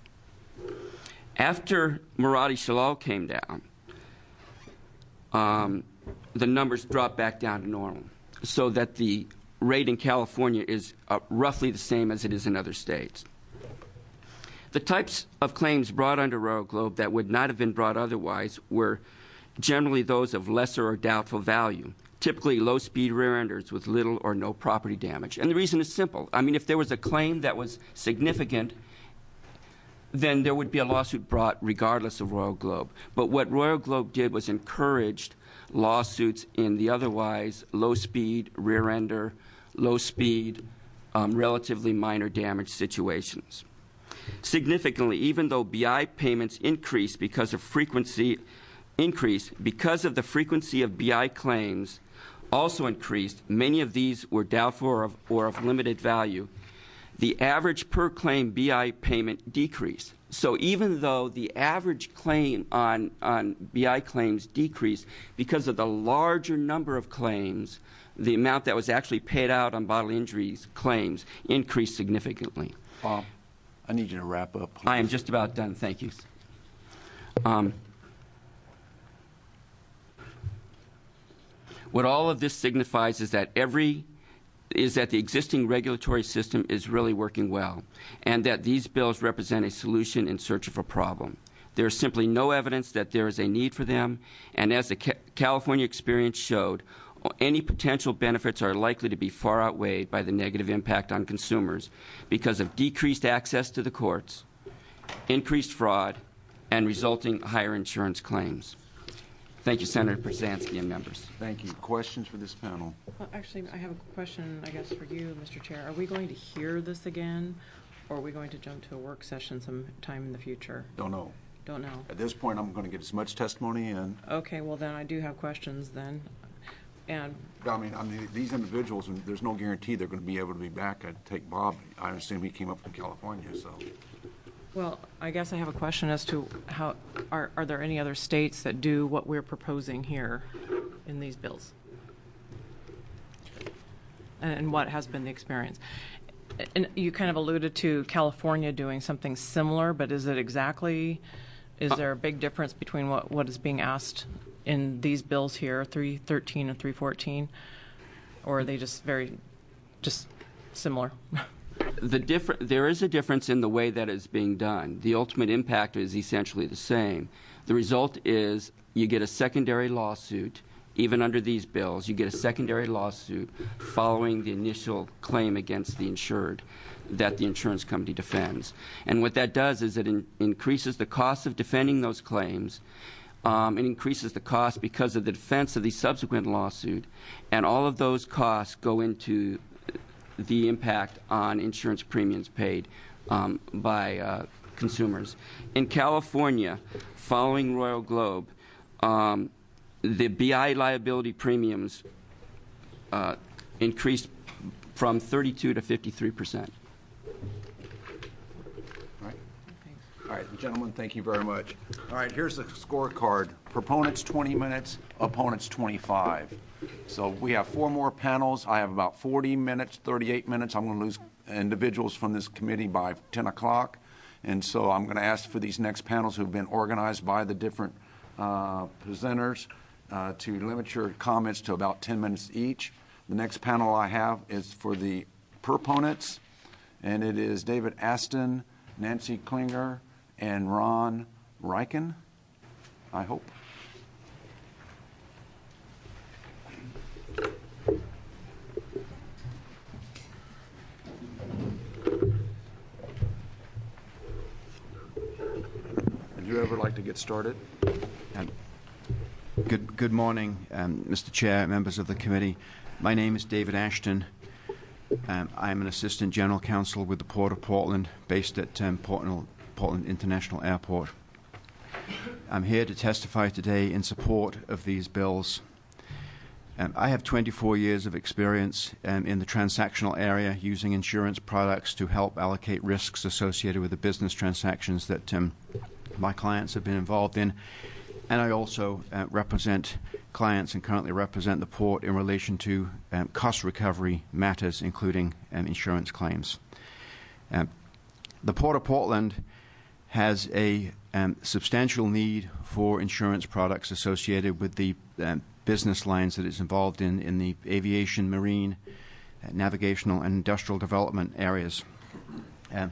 After Muradi-Shalal came down, um, the numbers dropped back down to normal, so that the rate in California is uh, roughly the same as it is in other states. The types of claims brought under Royal Globe that would not have been brought otherwise were generally those of lesser or doubtful value, typically low-speed rear-enders with little or no property damage. And the reason is simple. I mean, if there was a claim that was significant, then there would be a lawsuit brought regardless of Royal Globe. But what Royal Globe did was encouraged lawsuits in the otherwise low-speed, rear-ender, low-speed, um, relatively minor damage situations. Significantly, even though B I payments increased because of frequency increase because of the frequency of B I claims also increased, many of these were doubtful or of, or of limited value, the average per claim B I payment decreased. So even though the average claim on, on B I claims decreased, because of the larger number of claims, the amount that was actually paid out on bodily injuries claims increased significantly. Bob, I need you to wrap up, please. I am just about done. Thank you. Um, What all of this signifies is that every is that the existing regulatory system is really working well, and that these bills represent a solution in search of a problem. There is simply no evidence that there is a need for them, and as the ca California experience showed, any potential benefits are likely to be far outweighed by the negative impact on consumers because of decreased access to the courts, increased fraud, and resulting higher insurance claims. Thank you, Senator Brzezinski and members. Thank you. Questions for this panel? Well, actually, I have a question, I guess, for you, Mister Chair. Are we going to hear this again, or are we going to jump to a work session sometime in the future? Don't know. Don't know. At this point, I'm going to get as much testimony in. Okay, well, then I do have questions then. And I mean, I mean, these individuals, and there's no guarantee they're going to be able to be back. I'd take Bob. I assume he came up from California, so. well, I guess I have a question as to how are, are there any other states that do what we're proposing here in these bills? And, and what has been the experience? And you kind of alluded to California doing something similar, but is it exactly, is there a big difference between what, what is being asked in these bills here, three thirteen and three fourteen, or are they just very, just similar? The differ there is a difference in the way that is being done. The ultimate impact is essentially the same. The result is you get a secondary lawsuit, even under these bills, you get a secondary lawsuit following the initial claim against the insured that the insurance company defends. And what that does is it in increases the cost of defending those claims. Um, it increases the cost because of the defense of the subsequent lawsuit, and all of those costs go into the impact on insurance premiums paid um, by uh, consumers. In California, following Royal Globe, um, the B I liability premiums uh, increased from thirty-two to fifty-three percent. All right, gentlemen, thank you very much. All right, here's the scorecard. Proponents twenty minutes, opponents twenty-five. So we have four more panels. I have about forty minutes, thirty-eight minutes. I'm going to lose individuals from this committee by ten o'clock. And so I'm going to ask for these next panels who have been organized by the different uh, presenters uh, to limit your comments to about ten minutes each. The next panel I have is for the proponents, and it is David Aston, Nancy Klinger, and Ron Reichen, I hope. Would you ever like to get started? Um, good, good morning, um, Mister Chair, members of the committee. My name is David Ashton. Um, I'm an Assistant General Counsel with the Port of Portland, based at um, Portland, Portland International Airport. I'm here to testify today in support of these bills. Um, I have twenty-four years of experience um, in the transactional area using insurance products to help allocate risks associated with the business transactions that um, my clients have been involved in. And I also uh, represent clients and currently represent the Port in relation to um, cost recovery matters, including um, insurance claims. Um, the Port of Portland has a um, substantial need for insurance products associated with the um, business lines that it's involved in, in the aviation, marine, uh, navigational, and industrial development areas. Um,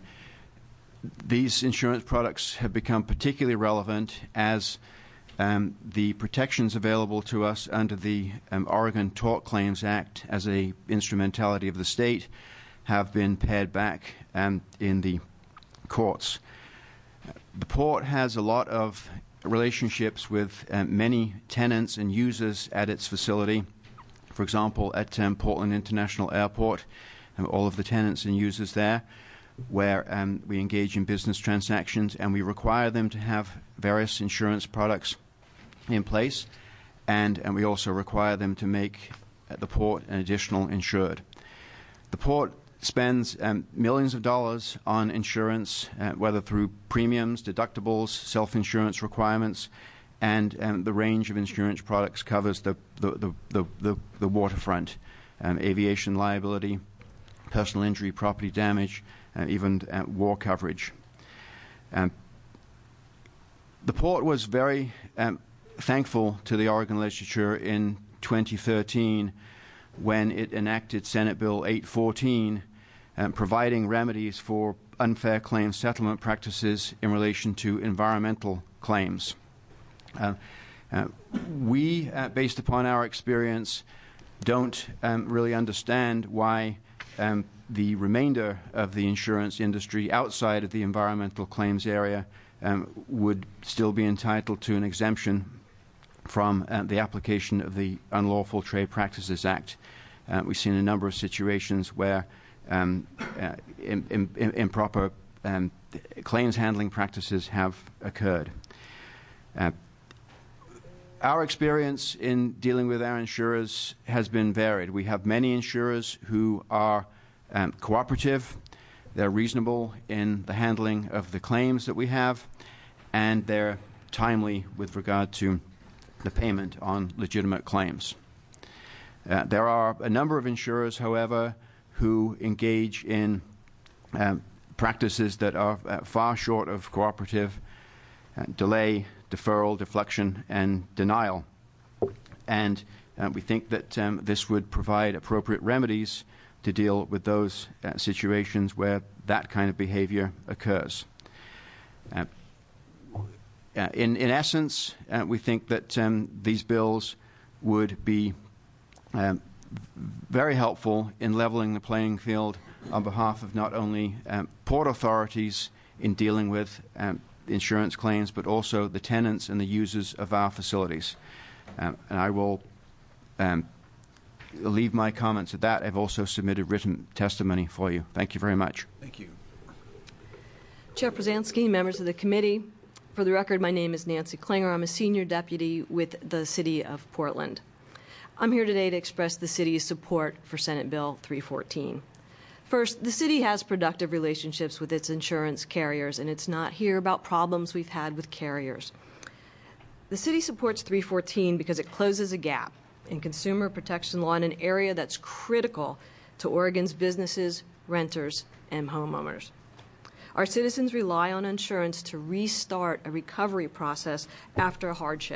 these insurance products have become particularly relevant as Um, the protections available to us under the um, Oregon Tort Claims Act as a instrumentality of the state have been pared back um, in the courts. The Port has a lot of relationships with um, many tenants and users at its facility. For example, at um, Portland International Airport, um, all of the tenants and users there, where um, we engage in business transactions, and we require them to have various insurance products in place, and, and we also require them to make at the Port an additional insured. The Port spends um, millions of dollars on insurance, uh, whether through premiums, deductibles, self-insurance requirements, and um, the range of insurance products covers the, the, the, the, the, the waterfront, um, aviation liability, personal injury, property damage, uh, even uh, war coverage. Um, the Port was very um, thankful to the Oregon legislature in twenty thirteen when it enacted Senate Bill eight fourteen, um, providing remedies for unfair claims settlement practices in relation to environmental claims. Uh, uh, we, uh, based upon our experience, don't um, really understand why um, the remainder of the insurance industry outside of the environmental claims area um, would still be entitled to an exemption from uh, the application of the Unlawful Trade Practices Act. Uh, we've seen a number of situations where um, uh, in, in, improper um, claims handling practices have occurred. Uh, our experience in dealing with our insurers has been varied. We have many insurers who are um, cooperative, they're reasonable in the handling of the claims that we have, and they're timely with regard to the payment on legitimate claims. Uh, there are a number of insurers, however, who engage in um, practices that are uh, far short of cooperative, uh, delay, deferral, deflection, and denial. And uh, we think that um, this would provide appropriate remedies to deal with those uh, situations where that kind of behavior occurs. Uh, Uh, in, in essence, uh, we think that um, these bills would be um, very helpful in leveling the playing field on behalf of not only um, port authorities in dealing with um, insurance claims, but also the tenants and the users of our facilities. Um, and I will um, leave my comments at that. I've also submitted written testimony for you. Thank you very much. Thank you. Chair Przansky, members of the committee. For the record, my name is Nancy Klinger. I'm a senior deputy with the City of Portland. I'm here today to express the city's support for Senate Bill three fourteen. First, the city has productive relationships with its insurance carriers, and it's not here about problems we've had with carriers. The city supports three fourteen because it closes a gap in consumer protection law in an area that's critical to Oregon's businesses, renters, and homeowners. Our citizens rely on insurance to restart a recovery process after a hardship.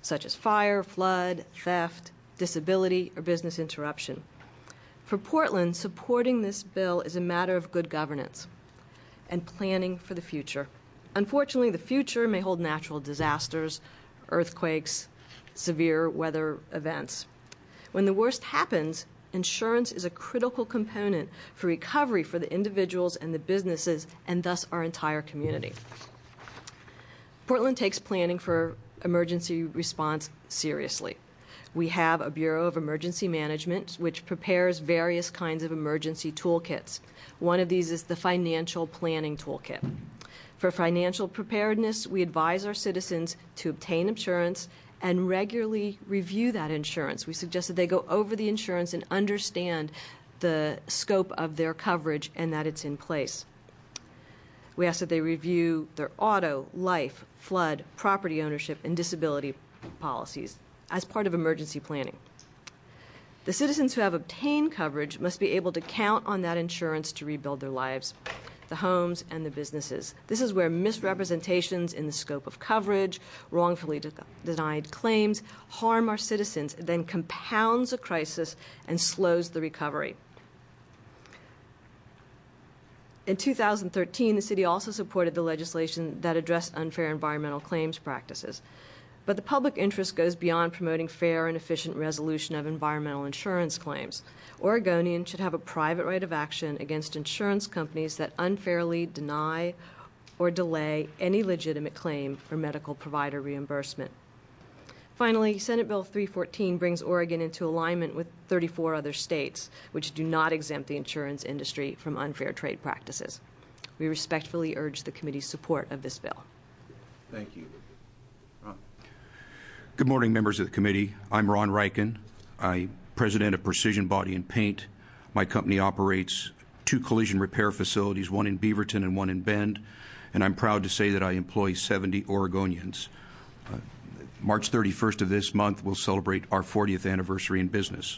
such as fire, flood, theft, disability, or business interruption. For Portland, supporting this bill is a matter of good governance and planning for the future. Unfortunately, the future may hold natural disasters, earthquakes, severe weather events. When the worst happens, insurance is a critical component for recovery for the individuals and the businesses, and thus our entire community. Portland takes planning for emergency response seriously. We have a Bureau of Emergency Management, which prepares various kinds of emergency toolkits. One of these is the Financial Planning Toolkit. For financial preparedness, we advise our citizens to obtain insurance and regularly review that insurance. We suggest that they go over the insurance and understand the scope of their coverage and that it's in place. We ask that they review their auto, life, flood, property ownership, and disability policies as part of emergency planning. The citizens who have obtained coverage must be able to count on that insurance to rebuild their lives, the homes, and the businesses. This is where misrepresentations in the scope of coverage, wrongfully de- denied claims, harm our citizens, then compounds a crisis and slows the recovery. In two thousand thirteen, the city also supported the legislation that addressed unfair environmental claims practices. But the public interest goes beyond promoting fair and efficient resolution of environmental insurance claims. Oregonians should have a private right of action against insurance companies that unfairly deny or delay any legitimate claim or medical provider reimbursement. Finally, Senate Bill three fourteen brings Oregon into alignment with thirty-four other states, which do not exempt the insurance industry from unfair trade practices. We respectfully urge the committee's support of this bill. Thank you. Ron. Good morning, members of the committee. I'm Ron Reichen. I'm president of Precision Body and Paint. My company operates two collision repair facilities, one in Beaverton and one in Bend, and I'm proud to say that I employ seventy Oregonians. Uh, March thirty-first of this month, we'll celebrate our fortieth anniversary in business.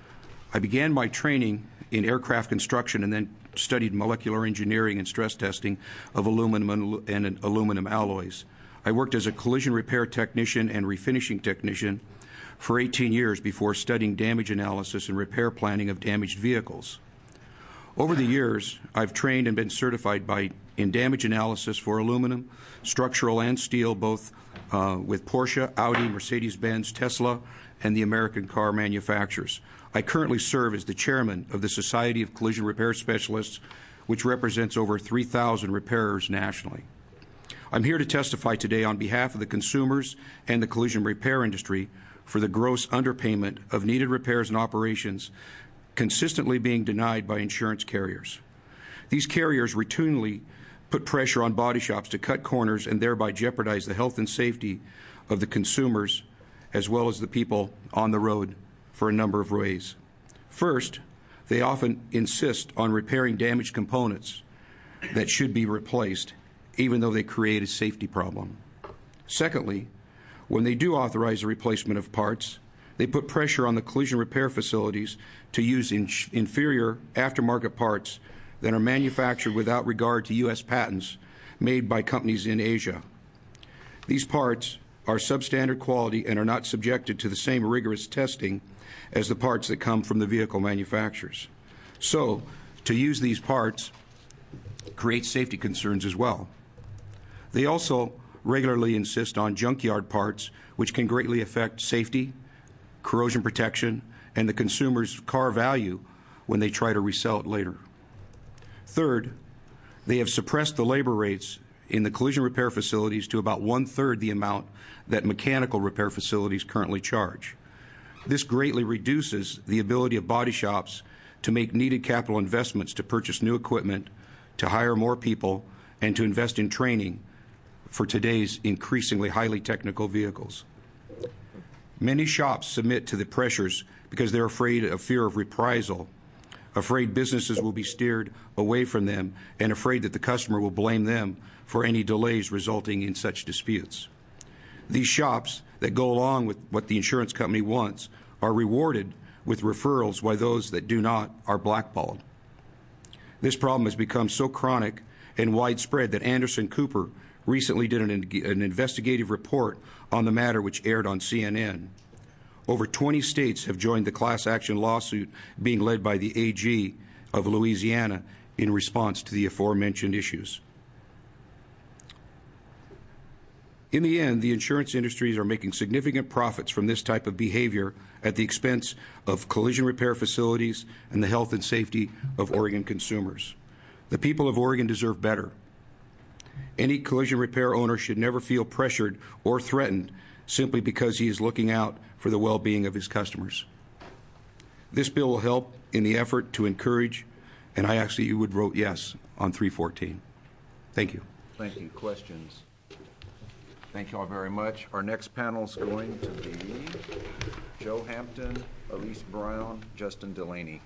I began my training in aircraft construction and then studied molecular engineering and stress testing of aluminum and aluminum alloys. I worked as a collision repair technician and refinishing technician for eighteen years before studying damage analysis and repair planning of damaged vehicles. Over the years, I've trained and been certified by in damage analysis for aluminum, structural, and steel, both uh, with Porsche, Audi, Mercedes-Benz, Tesla, and the American car manufacturers. I currently serve as the chairman of the Society of Collision Repair Specialists, which represents over three thousand repairers nationally. I'm here to testify today on behalf of the consumers and the collision repair industry for the gross underpayment of needed repairs and operations consistently being denied by insurance carriers. These carriers routinely put pressure on body shops to cut corners and thereby jeopardize the health and safety of the consumers as well as the people on the road for a number of ways. First, they often insist on repairing damaged components that should be replaced, even though they create a safety problem. Secondly, when they do authorize the replacement of parts, they put pressure on the collision repair facilities to use in inferior aftermarket parts that are manufactured without regard to U S patents made by companies in Asia. These parts are substandard quality and are not subjected to the same rigorous testing as the parts that come from the vehicle manufacturers. So, to use these parts creates safety concerns as well. They also regularly insist on junkyard parts, which can greatly affect safety, corrosion protection, and the consumer's car value when they try to resell it later. Third, they have suppressed the labor rates in the collision repair facilities to about one-third the amount that mechanical repair facilities currently charge. This greatly reduces the ability of body shops to make needed capital investments to purchase new equipment, to hire more people, and to invest in training for today's increasingly highly technical vehicles. Many shops submit to the pressures because they're afraid of fear of reprisal, afraid businesses will be steered away from them, and afraid that the customer will blame them for any delays resulting in such disputes. These shops that go along with what the insurance company wants are rewarded with referrals, while those that do not are blackballed. This problem has become so chronic and widespread that Anderson Cooper recently did an, an investigative report on the matter, which aired on C N N. Over twenty states have joined the class action lawsuit being led by the A G of Louisiana in response to the aforementioned issues. In the end, the insurance industries are making significant profits from this type of behavior at the expense of collision repair facilities and the health and safety of Oregon consumers. The people of Oregon deserve better. Any collision repair owner should never feel pressured or threatened simply because he is looking out for the well-being of his customers. This bill will help in the effort to encourage, and I ask that you would vote yes on three fourteen. Thank you. Thank you. Questions? Thank you all very much. Our next panel is going to be Joe Hampton, Elise Brown, Justin Delaney.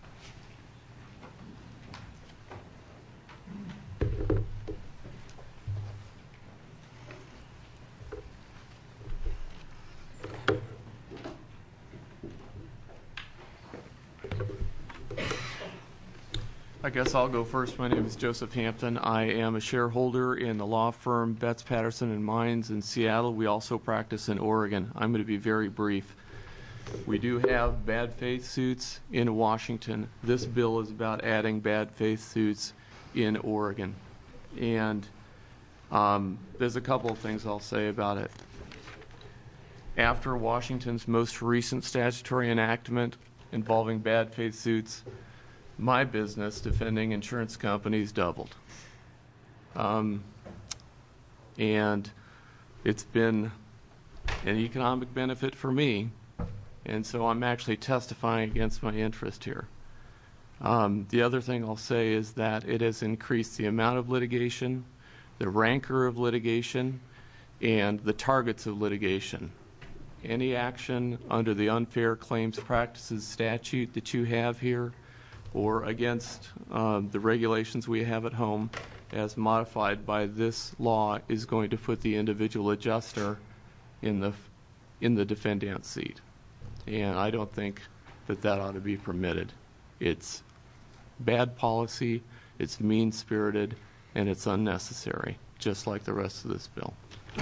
I guess I'll go first. My name is Joseph Hampton. I am a shareholder in the law firm Betts, Patterson and Mines in Seattle. We also practice in Oregon. I'm going to be very brief. We do have bad faith suits in Washington. This bill is about adding bad faith suits in Oregon. And um, there's a couple of things I'll say about it. After Washington's most recent statutory enactment involving bad faith suits, my business defending insurance companies doubled. Um, and it's been an economic benefit for me, and so I'm actually testifying against my interest here. Um, the other thing I'll say is that it has increased the amount of litigation, the rancor of litigation, and the targets of litigation. Any action under the Unfair Claims Practices statute that you have here, or against uh, the regulations we have at home as modified by this law, is going to put the individual adjuster in the in the defendant's seat. And I don't think that that ought to be permitted. It's bad policy, it's mean-spirited, and it's unnecessary, just like the rest of this bill.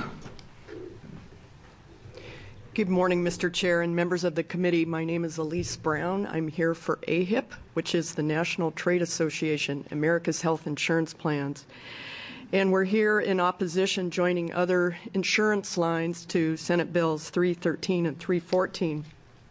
Good morning, Mister Chair and members of the committee. My name is Elise Brown. I'm here for A H I P, which is the National Trade Association, America's Health Insurance Plans. And we're here in opposition, joining other insurance lines to Senate Bills three thirteen and three fourteen.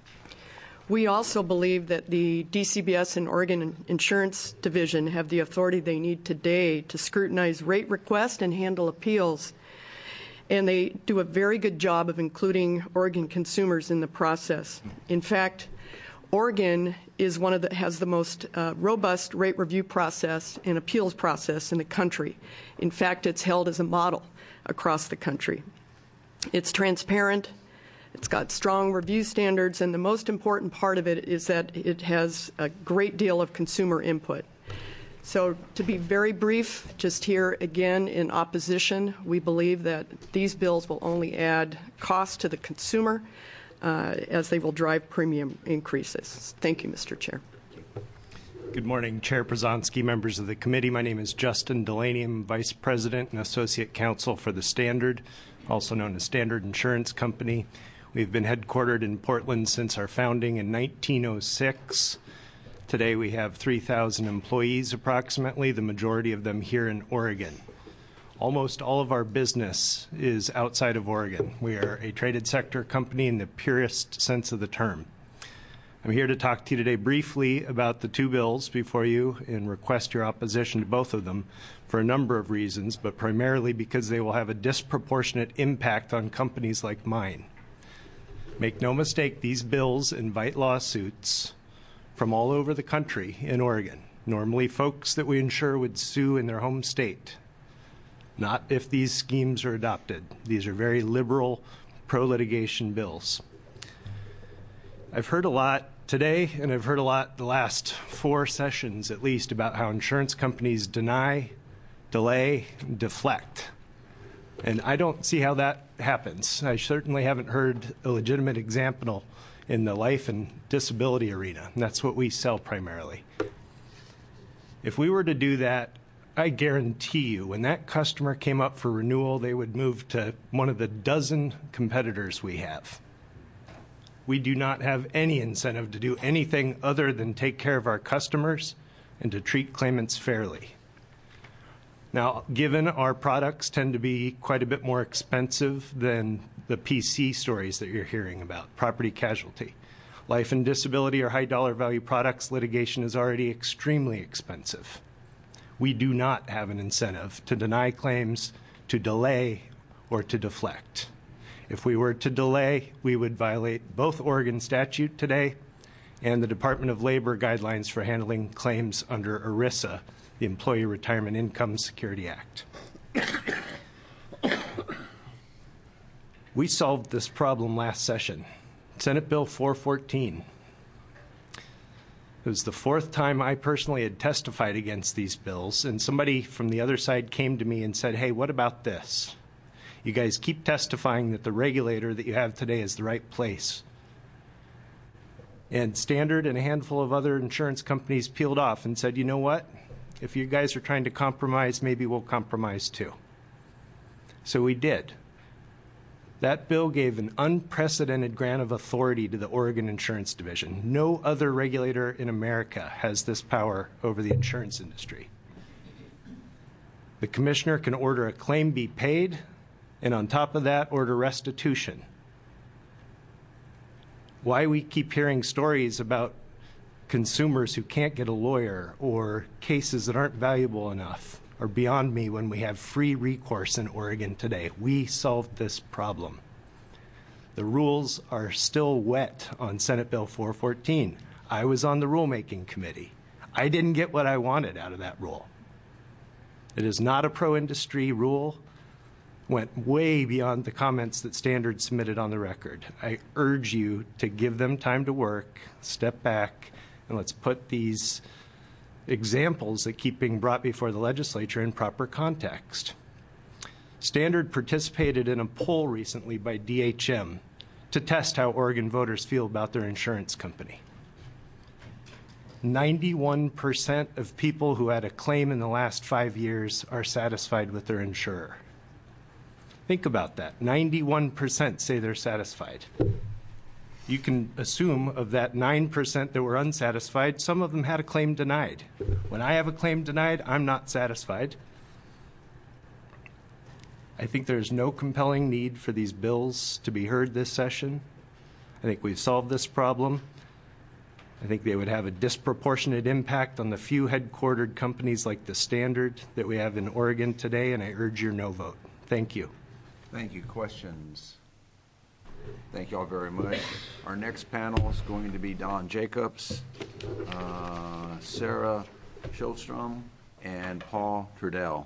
We also believe that the D C B S and Oregon Insurance Division have the authority they need today to scrutinize rate requests and handle appeals. And they do a very good job of including Oregon consumers in the process. In fact, Oregon is one of the has the most uh, robust rate review process and appeals process in the country. In fact, it's held as a model across the country. It's transparent, it's got strong review standards, and the most important part of it is that it has a great deal of consumer input. So to be very brief, just here again in opposition, we believe that these bills will only add cost to the consumer uh, as they will drive premium increases. Thank you, Mister Chair. Good morning, Chair Przonski, members of the committee. My name is Justin Delaney. I'm Vice President and Associate Counsel for the Standard, also known as Standard Insurance Company. We've been headquartered in Portland since our founding in nineteen oh six. Today we have three thousand employees approximately, the majority of them here in Oregon. Almost all of our business is outside of Oregon. We are a traded sector company in the purest sense of the term. I'm here to talk to you today briefly about the two bills before you and request your opposition to both of them for a number of reasons, but primarily because they will have a disproportionate impact on companies like mine. Make no mistake, these bills invite lawsuits from all over the country in Oregon. Normally folks that we insure would sue in their home state. Not if these schemes are adopted. These are very liberal, pro-litigation bills. I've heard a lot today, and I've heard a lot the last four sessions at least, about how insurance companies deny, delay, deflect. And I don't see how that happens. I certainly haven't heard a legitimate example in the life and disability arena. And that's what we sell primarily. If we were to do that, I guarantee you, when that customer came up for renewal, they would move to one of the dozen competitors we have. We do not have any incentive to do anything other than take care of our customers and to treat claimants fairly. Now, given our products tend to be quite a bit more expensive than the P C stories that you're hearing about, property casualty, life and disability are high dollar value products, litigation is already extremely expensive. We do not have an incentive to deny claims, to delay, or to deflect. If we were to delay, we would violate both Oregon statute today and the Department of Labor guidelines for handling claims under ERISA, the Employee Retirement Income Security Act. We solved this problem last session. Senate Bill four fourteen. It was the fourth time I personally had testified against these bills, and somebody from the other side came to me and said, hey, what about this? You guys keep testifying that the regulator that you have today is the right place. And Standard and a handful of other insurance companies peeled off and said, you know what? If you guys are trying to compromise, maybe we'll compromise too. So we did. That bill gave an unprecedented grant of authority to the Oregon Insurance Division. No other regulator in America has this power over the insurance industry. The commissioner can order a claim be paid, and on top of that, order restitution. Why we keep hearing stories about consumers who can't get a lawyer or cases that aren't valuable enough are beyond me when we have free recourse in Oregon today. We solved this problem. The rules are still wet on Senate Bill four fourteen. I was on the rulemaking committee. I didn't get what I wanted out of that rule. It is not a pro-industry rule. Went way beyond the comments that Standard submitted on the record. I urge you to give them time to work, step back, and let's put these examples that keep being brought before the legislature in proper context. Standard participated in a poll recently by D H M to test how Oregon voters feel about their insurance company. ninety-one percent of people who had a claim in the last five years are satisfied with their insurer. Think about that. ninety-one percent say they're satisfied. You can assume of that nine percent that were unsatisfied, some of them had a claim denied. When I have a claim denied, I'm not satisfied. I think there's no compelling need for these bills to be heard this session. I think we've solved this problem. I think they would have a disproportionate impact on the few headquartered companies like the Standard that we have in Oregon today, and I urge your no vote. Thank you. Thank you. Questions? Thank you all very much. Our next panel is going to be Don Jacobs, uh, Sarah Schulstrom, and Paul Trudell.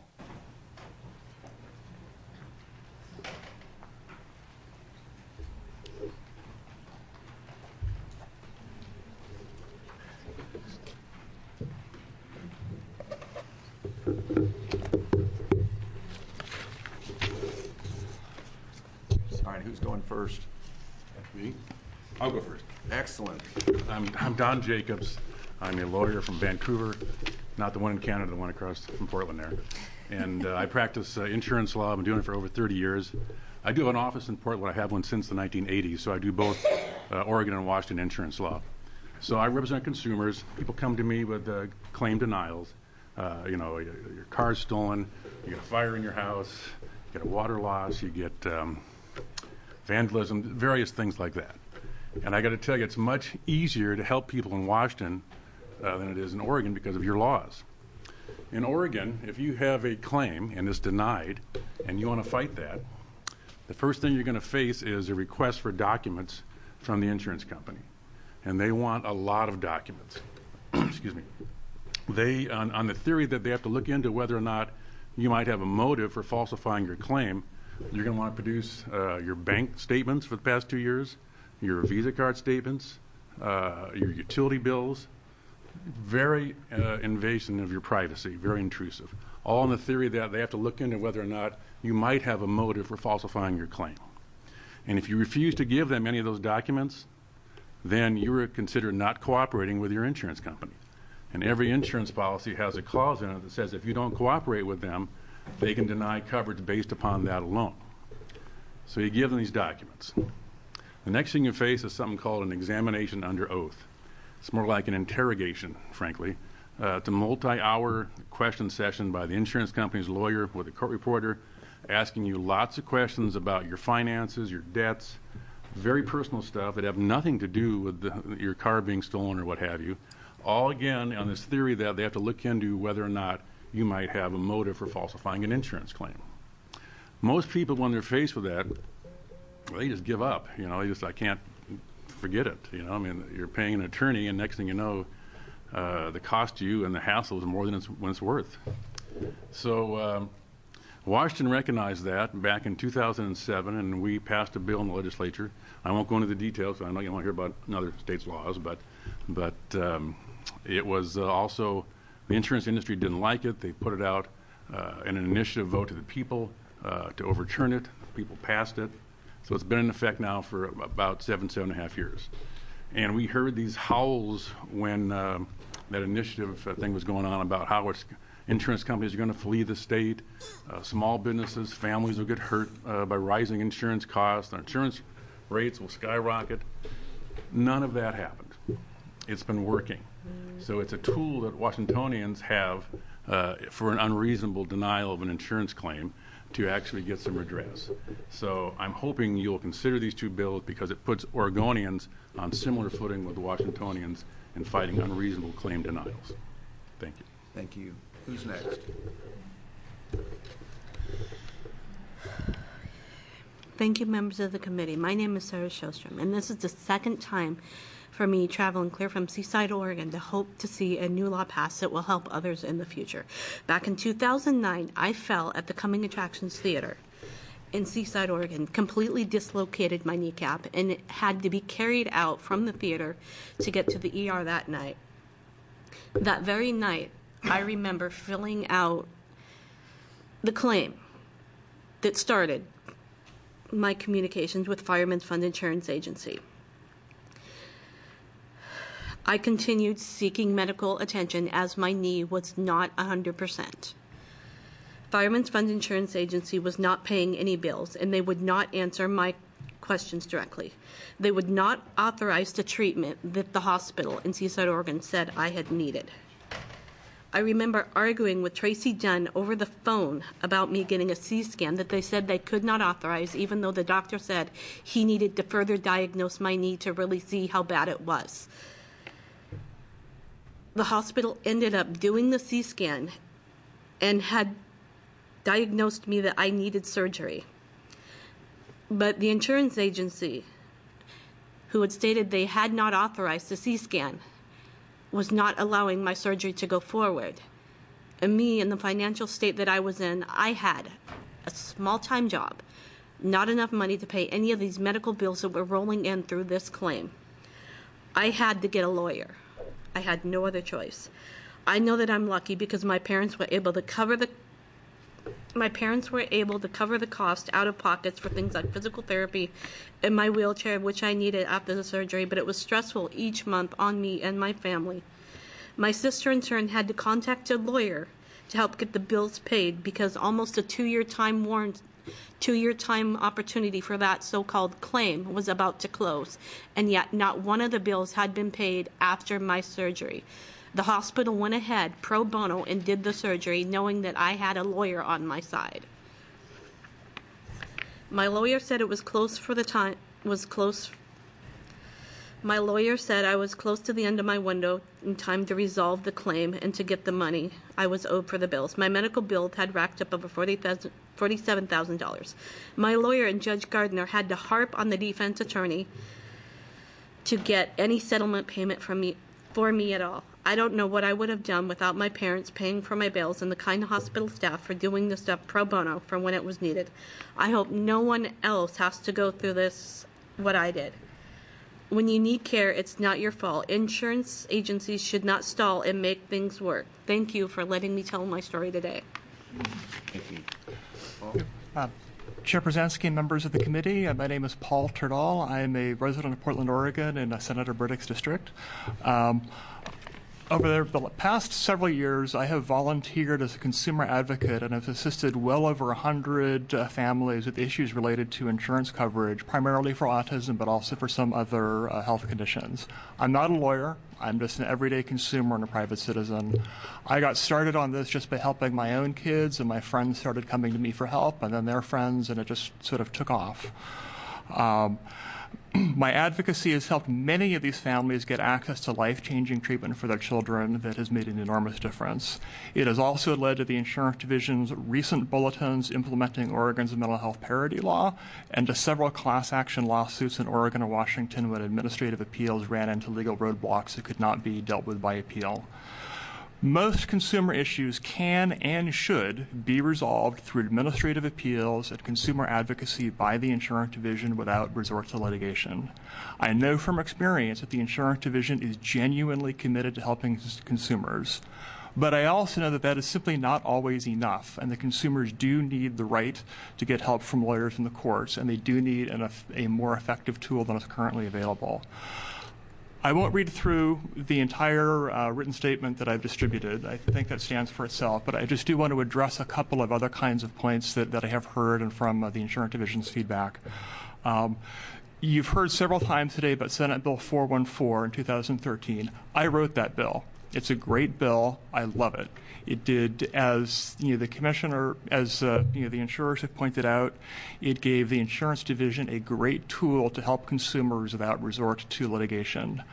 All right, who's going first? Me? I'll go first. Excellent. I'm, I'm Don Jacobs. I'm a lawyer from Vancouver, not the one in Canada, the one across from Portland there. And uh, I practice uh, insurance law. I've been doing it for over thirty years. I do have an office in Portland. I have one since the nineteen eighties, so I do both uh, Oregon and Washington insurance law. So I represent consumers. People come to me with uh, claim denials. Uh, you know, your, your car's stolen, you get a fire in your house, you get a water loss, you get um, vandalism, various things like that. And I got to tell you, it's much easier to help people in Washington uh, than it is in Oregon because of your laws. In Oregon, if you have a claim and it's denied and you want to fight that, the first thing you're going to face is a request for documents from the insurance company. And they want a lot of documents. Excuse me. They, on, on the theory that they have to look into whether or not you might have a motive for falsifying your claim, you're going to want to produce uh, your bank statements for the past two years, your Visa card statements, uh, your utility bills. Very uh, invasion of your privacy, very intrusive. All on the theory that they have to look into whether or not you might have a motive for falsifying your claim. And if you refuse to give them any of those documents, then you are considered not cooperating with your insurance company. And every insurance policy has a clause in it that says if you don't cooperate with them, they can deny coverage based upon that alone. So you give them these documents. The next thing you face is something called an examination under oath. It's more like an interrogation, frankly. Uh, it's a multi-hour question session by the insurance company's lawyer with a court reporter, asking you lots of questions about your finances, your debts, very personal stuff that have nothing to do with the, your car being stolen or what have you. All again on this theory that they have to look into whether or not you might have a motive for falsifying an insurance claim. Most people, when they're faced with that, they just give up. You know, they just, I can't forget it. You know, I mean, you're paying an attorney, and next thing you know, uh, the cost to you and the hassle is more than it's, when it's worth. So um, Washington recognized that back in two thousand seven, and we passed a bill in the legislature. I won't go into the details, so I know you want to hear about another state's laws, but but um, it was uh, also, the insurance industry didn't like it. They put it out uh, in an initiative vote to the people uh, to overturn it. People passed it. So it's been in effect now for about seven, seven and a half years. And we heard these howls when uh, that initiative uh, thing was going on about how it's, insurance companies are going to flee the state, uh, small businesses, families will get hurt uh, by rising insurance costs, their insurance rates will skyrocket. None of that happened. It's been working. So it's a tool that Washingtonians have uh, for an unreasonable denial of an insurance claim to actually get some redress. So I'm hoping you'll consider these two bills because it puts Oregonians on similar footing with Washingtonians in fighting unreasonable claim denials. Thank you. Thank you. Who's next? Thank you, members of the committee. My name is Sarah Shostrom, and this is the second time for me traveling clear from Seaside, Oregon to hope to see a new law pass that will help others in the future. Back in two thousand nine, I fell at the Coming Attractions Theater in Seaside, Oregon, completely dislocated my kneecap, and it had to be carried out from the theater to get to the E R that night. That very night, I remember filling out the claim that started my communications with Fireman's Fund Insurance Agency. I continued seeking medical attention as my knee was not one hundred percent. Fireman's Fund Insurance Agency was not paying any bills, and they would not answer my questions directly. They would not authorize the treatment that the hospital in Seaside, Oregon said I had needed. I remember arguing with Tracy Dunn over the phone about me getting a C scan that they said they could not authorize, even though the doctor said he needed to further diagnose my knee to really see how bad it was. The hospital ended up doing the C scan and had diagnosed me that I needed surgery. But the insurance agency, who had stated they had not authorized the C scan, was not allowing my surgery to go forward. And me, in the financial state that I was in, I had a small-time job, not enough money to pay any of these medical bills that were rolling in through this claim. I had to get a lawyer. I had no other choice. I know that I'm lucky because my parents were able to cover the my parents were able to cover the cost out of pockets for things like physical therapy and my wheelchair, which I needed after the surgery, but it was stressful each month on me and my family. My sister, in turn, had to contact a lawyer to help get the bills paid because almost a two-year time warrant, two-year time opportunity for that so-called claim was about to close, and yet not one of the bills had been paid after my surgery. The hospital went ahead pro bono and did the surgery, knowing that I had a lawyer on my side. My lawyer said it was close for the time was close. My lawyer said I was close to the end of my window in time to resolve the claim and to get the money I was owed for the bills. My medical bill had racked up over forty-seven thousand dollars. My lawyer and Judge Gardner had to harp on the defense attorney to get any settlement payment from me for me at all. I don't know what I would have done without my parents paying for my bills and the kind hospital staff for doing the stuff pro bono for when it was needed. I hope no one else has to go through this, what I did. When you need care, it's not your fault. Insurance agencies should not stall and make things work. Thank you for letting me tell my story today. Thank you. Uh, Chair Przansky, members of the committee, uh, my name is Paul Turdal. I am a resident of Portland, Oregon in uh, Senator Burdick's district. Um, Over the past several years, I have volunteered as a consumer advocate and have assisted well over one hundred uh, families with issues related to insurance coverage, primarily for autism, but also for some other uh, health conditions. I'm not a lawyer. I'm just an everyday consumer and a private citizen. I got started on this just by helping my own kids, and my friends started coming to me for help, and then their friends, and it just sort of took off. Um, My advocacy has helped many of these families get access to life-changing treatment for their children that has made an enormous difference. It has also led to the Insurance Division's recent bulletins implementing Oregon's mental health parity law and to several class action lawsuits in Oregon and Washington when administrative appeals ran into legal roadblocks that could not be dealt with by appeal. Most consumer issues can and should be resolved through administrative appeals and consumer advocacy by the Insurance Division without resort to litigation. I know from experience that the Insurance Division is genuinely committed to helping consumers, but I also know that that is simply not always enough, and the consumers do need the right to get help from lawyers in the courts, and they do need an, a more effective tool than is currently available. I won't read through the entire uh, written statement that I've distributed. I think that stands for itself, but I just do want to address a couple of other kinds of points that, that I have heard and from uh, the Insurance Division's feedback. Um, you've heard several times today about Senate Bill four one four in two thousand thirteen. I wrote that bill. It's a great bill. I love it. It did, as you know, the commissioner, as uh, you know, the insurers have pointed out, it gave the Insurance Division a great tool to help consumers without resort to litigation.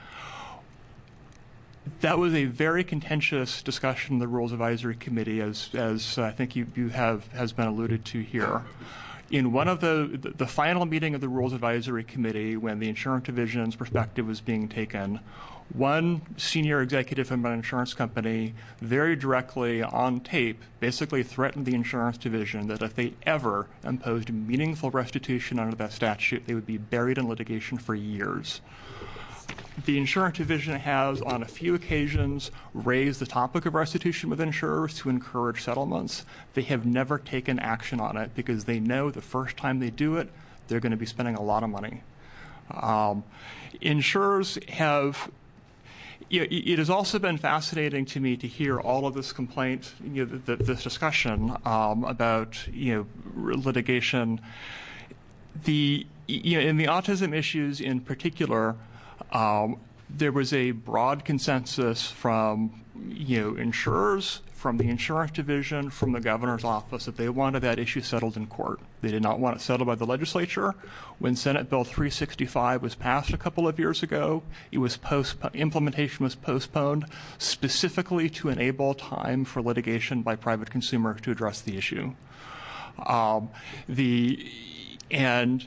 That was a very contentious discussion in the Rules Advisory Committee, as as I think you, you have has been alluded to here. In one of the, the the final meeting of the Rules Advisory Committee, when the Insurance Division's perspective was being taken, one senior executive from an insurance company very directly on tape basically threatened the Insurance Division that if they ever imposed meaningful restitution under that statute, they would be buried in litigation for years. The Insurance Division has, on a few occasions, raised the topic of restitution with insurers to encourage settlements. They have never taken action on it because they know the first time they do it, they're going to be spending a lot of money. Um, insurers have You know, it has also been fascinating to me to hear all of this complaint, you know, th this discussion um, about you know litigation. The you know, in the autism issues in particular, um, there was a broad consensus from you know insurers, from the Insurance Division, from the governor's office that they wanted that issue settled in court. They did not want it settled by the legislature. When Senate Bill three sixty-five was passed a couple of years ago, it was post implementation was postponed specifically to enable time for litigation by private consumers to address the issue. Um, the and.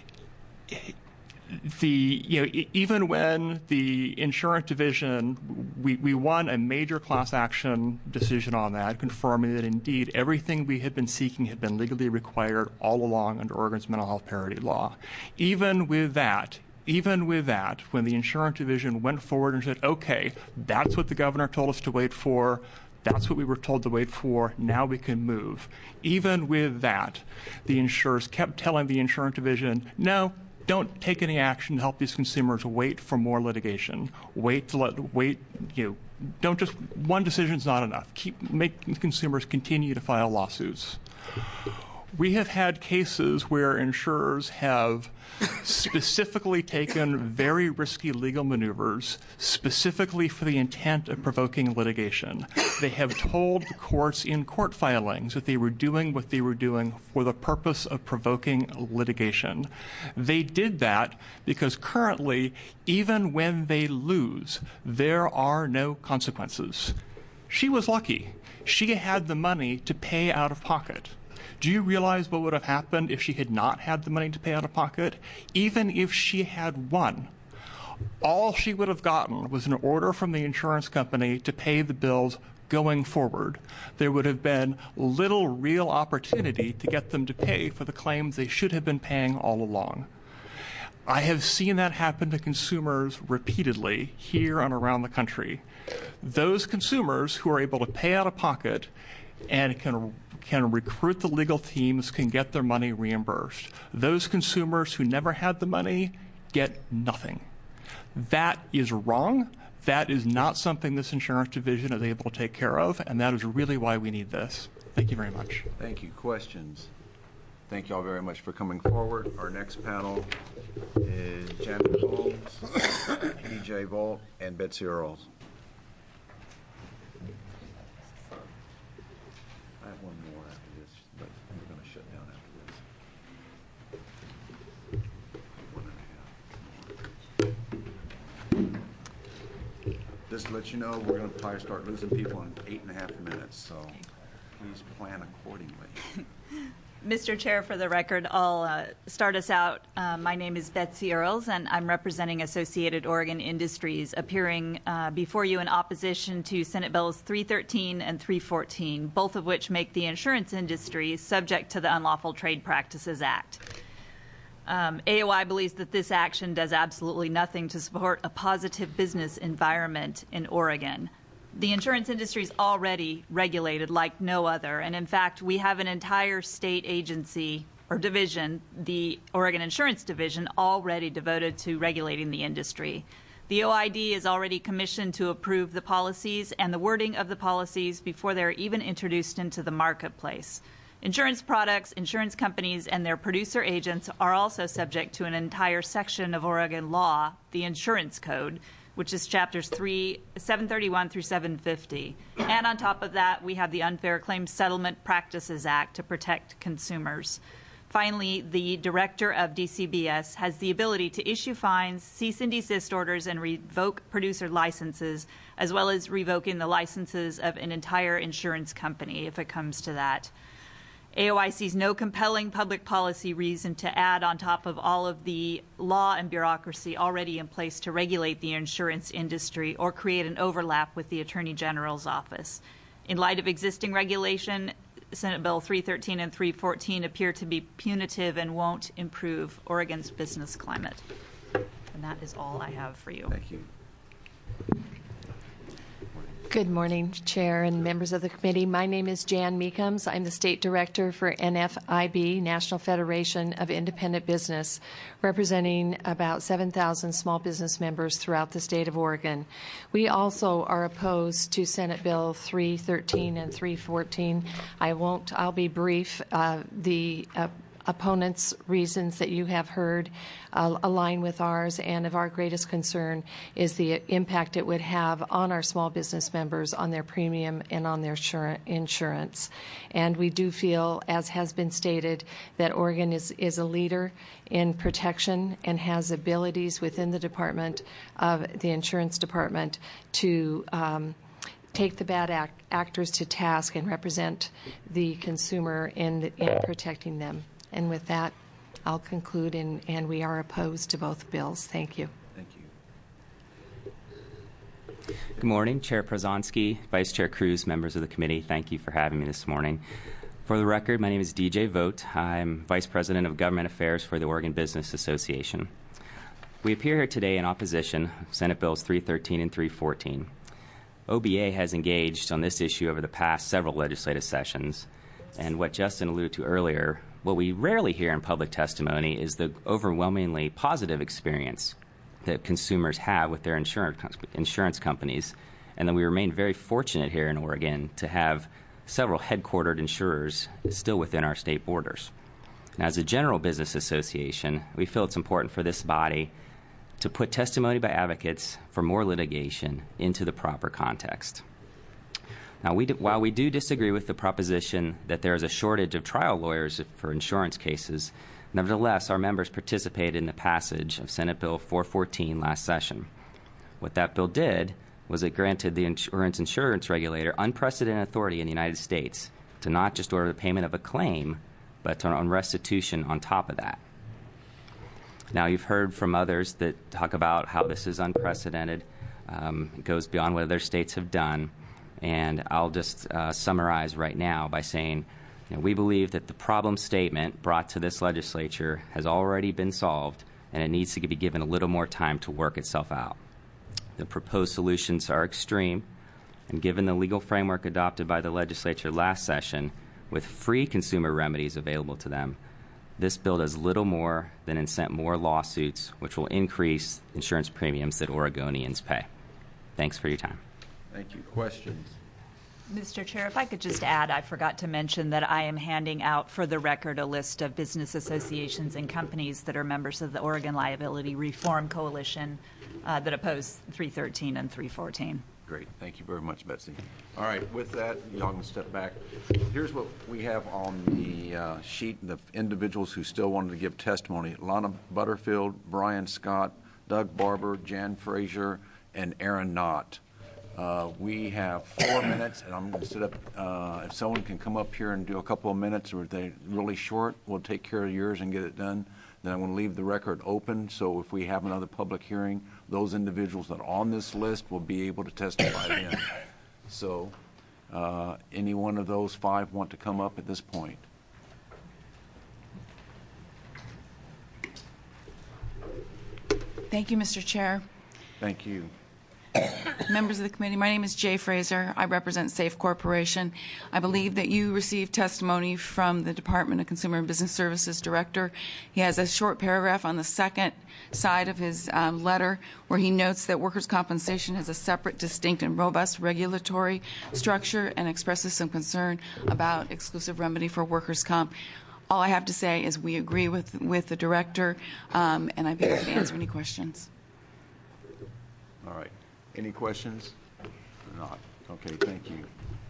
The you know even when the Insurance Division we, we won a major class action decision on that, confirming that indeed everything we had been seeking had been legally required all along under Oregon's mental health parity law. Even with that, even with that, when the Insurance Division went forward and said, okay, that's what the governor told us to wait for, that's what we were told to wait for, now we can move. Even with that, the insurers kept telling the Insurance Division, no, don't take any action to help these consumers wait for more litigation. Wait to let, wait, you know, don't just, one decision's not enough. Keep, make consumers continue to file lawsuits. We have had cases where insurers have specifically taken very risky legal maneuvers specifically for the intent of provoking litigation. They have told the courts in court filings that they were doing what they were doing for the purpose of provoking litigation. They did that because currently, even when they lose, there are no consequences. She was lucky. She had the money to pay out of pocket. Do you realize what would have happened if she had not had the money to pay out of pocket? Even if she had won, all she would have gotten was an order from the insurance company to pay the bills going forward. There would have been little real opportunity to get them to pay for the claims they should have been paying all along. I have seen that happen to consumers repeatedly here and around the country. Those consumers who are able to pay out of pocket and can can recruit the legal teams, can get their money reimbursed. Those consumers who never had the money get nothing. That is wrong. That is not something this insurance division is able to take care of, and that is really why we need this. Thank you very much. Thank you. Questions? Thank you all very much for coming forward. Our next panel is Janet Holmes, D J Volt, and Betsy Earls. I have one more after this, but we're going to shut down after this. One and a half. Just to let you know, we're going to probably start losing people in eight and a half minutes, so please plan accordingly. Mister Chair, for the record, I'll uh, start us out. Uh, my name is Betsy Earls, and I'm representing Associated Oregon Industries, appearing uh, before you in opposition to Senate Bills three thirteen and three fourteen, both of which make the insurance industry subject to the Unlawful Trade Practices Act. Um, A O I believes that this action does absolutely nothing to support a positive business environment in Oregon. The insurance industry is already regulated like no other, and in fact, we have an entire state agency or division, the Oregon Insurance Division, already devoted to regulating the industry. The O I D is already commissioned to approve the policies and the wording of the policies before they're even introduced into the marketplace. Insurance products, insurance companies, and their producer agents are also subject to an entire section of Oregon law, the Insurance Code, which is chapters three, seven thirty-one through seven fifty. And on top of that, we have the Unfair Claims Settlement Practices Act to protect consumers. Finally, the director of D C B S has the ability to issue fines, cease and desist orders, and revoke producer licenses, as well as revoking the licenses of an entire insurance company if it comes to that. A O I sees no compelling public policy reason to add on top of all of the law and bureaucracy already in place to regulate the insurance industry or create an overlap with the Attorney General's office. In light of existing regulation, Senate Bill three thirteen and three fourteen appear to be punitive and won't improve Oregon's business climate. And that is all I have for you. Thank you. Good morning, Chair and members of the committee. My name is Jan Meekums. I'm the State Director for N F I B, National Federation of Independent Business, representing about seven thousand small business members throughout the state of Oregon. We also are opposed to Senate Bill three thirteen and three fourteen. I won't, I'll be brief. Uh, the uh, opponents' reasons that you have heard uh, align with ours, and of our greatest concern is the impact it would have on our small business members, on their premium and on their insurance. And we do feel, as has been stated, that Oregon is, is a leader in protection and has abilities within the department of the insurance department to um, take the bad act, actors to task and represent the consumer in, in protecting them. And with that, I'll conclude, and, and we are opposed to both bills. Thank you. Thank you. Good morning, Chair Prozonsky, Vice Chair Cruz, members of the committee. Thank you for having me this morning. For the record, my name is D J Vogt. I'm Vice President of Government Affairs for the Oregon Business Association. We appear here today in opposition of Senate Bills three thirteen and three fourteen. O B A has engaged on this issue over the past several legislative sessions, and what Justin alluded to earlier, what we rarely hear in public testimony is the overwhelmingly positive experience that consumers have with their insurance insurance companies, and that we remain very fortunate here in Oregon to have several headquartered insurers still within our state borders. Now, as a general business association, we feel it's important for this body to put testimony by advocates for more litigation into the proper context. Now, we do, while we do disagree with the proposition that there is a shortage of trial lawyers for insurance cases, nevertheless, our members participated in the passage of Senate Bill four fourteen last session. What that bill did was it granted the insurance insurance regulator unprecedented authority in the United States to not just order the payment of a claim, but to on restitution on top of that. Now, you've heard from others that talk about how this is unprecedented. Um, it goes beyond what other states have done. And I'll just uh, summarize right now by saying, you know, we believe that the problem statement brought to this legislature has already been solved, and it needs to be given a little more time to work itself out. The proposed solutions are extreme, and given the legal framework adopted by the legislature last session, with free consumer remedies available to them, this bill does little more than incent more lawsuits, which will increase insurance premiums that Oregonians pay. Thanks for your time. Thank you. Questions? Mister Chair, if I could just add, I forgot to mention that I am handing out for the record a list of business associations and companies that are members of the Oregon Liability Reform Coalition uh, that oppose three thirteen and three fourteen. Great. Thank you very much, Betsy. All right. With that, y'all can step back. Here's what we have on the uh, sheet, the individuals who still wanted to give testimony. Lana Butterfield, Brian Scott, Doug Barber, Jan Frazier, and Aaron Knott. Uh, we have four minutes, and I'm going to sit up. Uh, if someone can come up here and do a couple of minutes, or if they're really short, we'll take care of yours and get it done. Then I'm going to leave the record open, so if we have another public hearing, those individuals that are on this list will be able to testify then. So uh, any one of those five want to come up at this point? Thank you, Mister Chair. Thank you. Members of the committee, my name is Jay Fraser. I represent Safe Corporation. I believe that you received testimony from the Department of Consumer and Business Services Director. He has a short paragraph on the second side of his um, letter where he notes that workers' compensation has a separate, distinct, and robust regulatory structure and expresses some concern about exclusive remedy for workers' comp. All I have to say is we agree with, with the Director, um, and I'd be happy to answer any questions. All right. Any questions? Or not? Okay, thank you.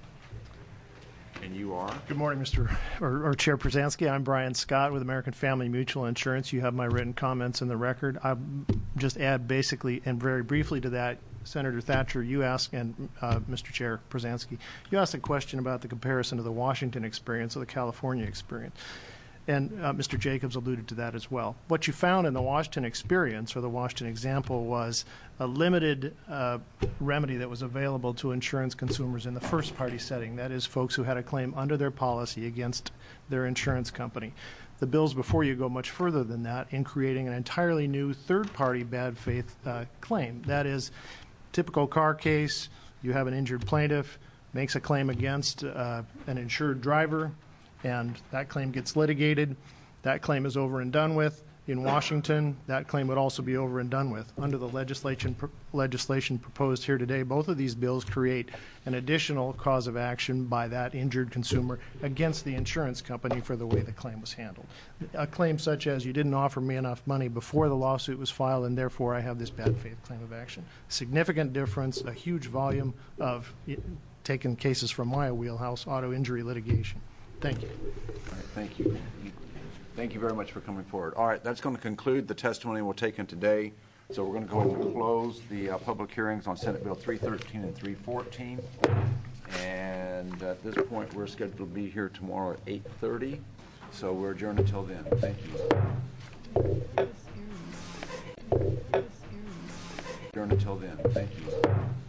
And you are? Good morning, Mister or, or Chair Przansky. I'm Brian Scott with American Family Mutual Insurance. You have my written comments in the record. I'll just add basically and very briefly to that, Senator Thatcher, you asked, and uh, Mister Chair Przansky, you asked a question about the comparison of the Washington experience or the California experience. And uh, Mister Jacobs alluded to that as well. What you found in the Washington experience or the Washington example was a limited uh, remedy that was available to insurance consumers in the first party setting. That is, folks who had a claim under their policy against their insurance company. The bills before you go much further than that in creating an entirely new third party bad faith uh, claim. That is, typical car case, you have an injured plaintiff, makes a claim against uh, an insured driver, and that claim gets litigated. That claim is over and done with. In Washington, that claim would also be over and done with. Under the legislation, legislation proposed here today, both of these bills create an additional cause of action by that injured consumer against the insurance company for the way the claim was handled. A claim such as, you didn't offer me enough money before the lawsuit was filed, and therefore I have this bad faith claim of action. Significant difference, a huge volume of, taking cases from my wheelhouse, auto injury litigation. Thank you. All right, thank you. Thank you very much for coming forward. All right, that's going to conclude the testimony we'll take in today. So we're going to go ahead and close the uh, public hearings on Senate Bill three thirteen and three fourteen. And at this point, we're scheduled to be here tomorrow at eight thirty. So we're adjourned until then. Thank you. Adjourned until then. Thank you.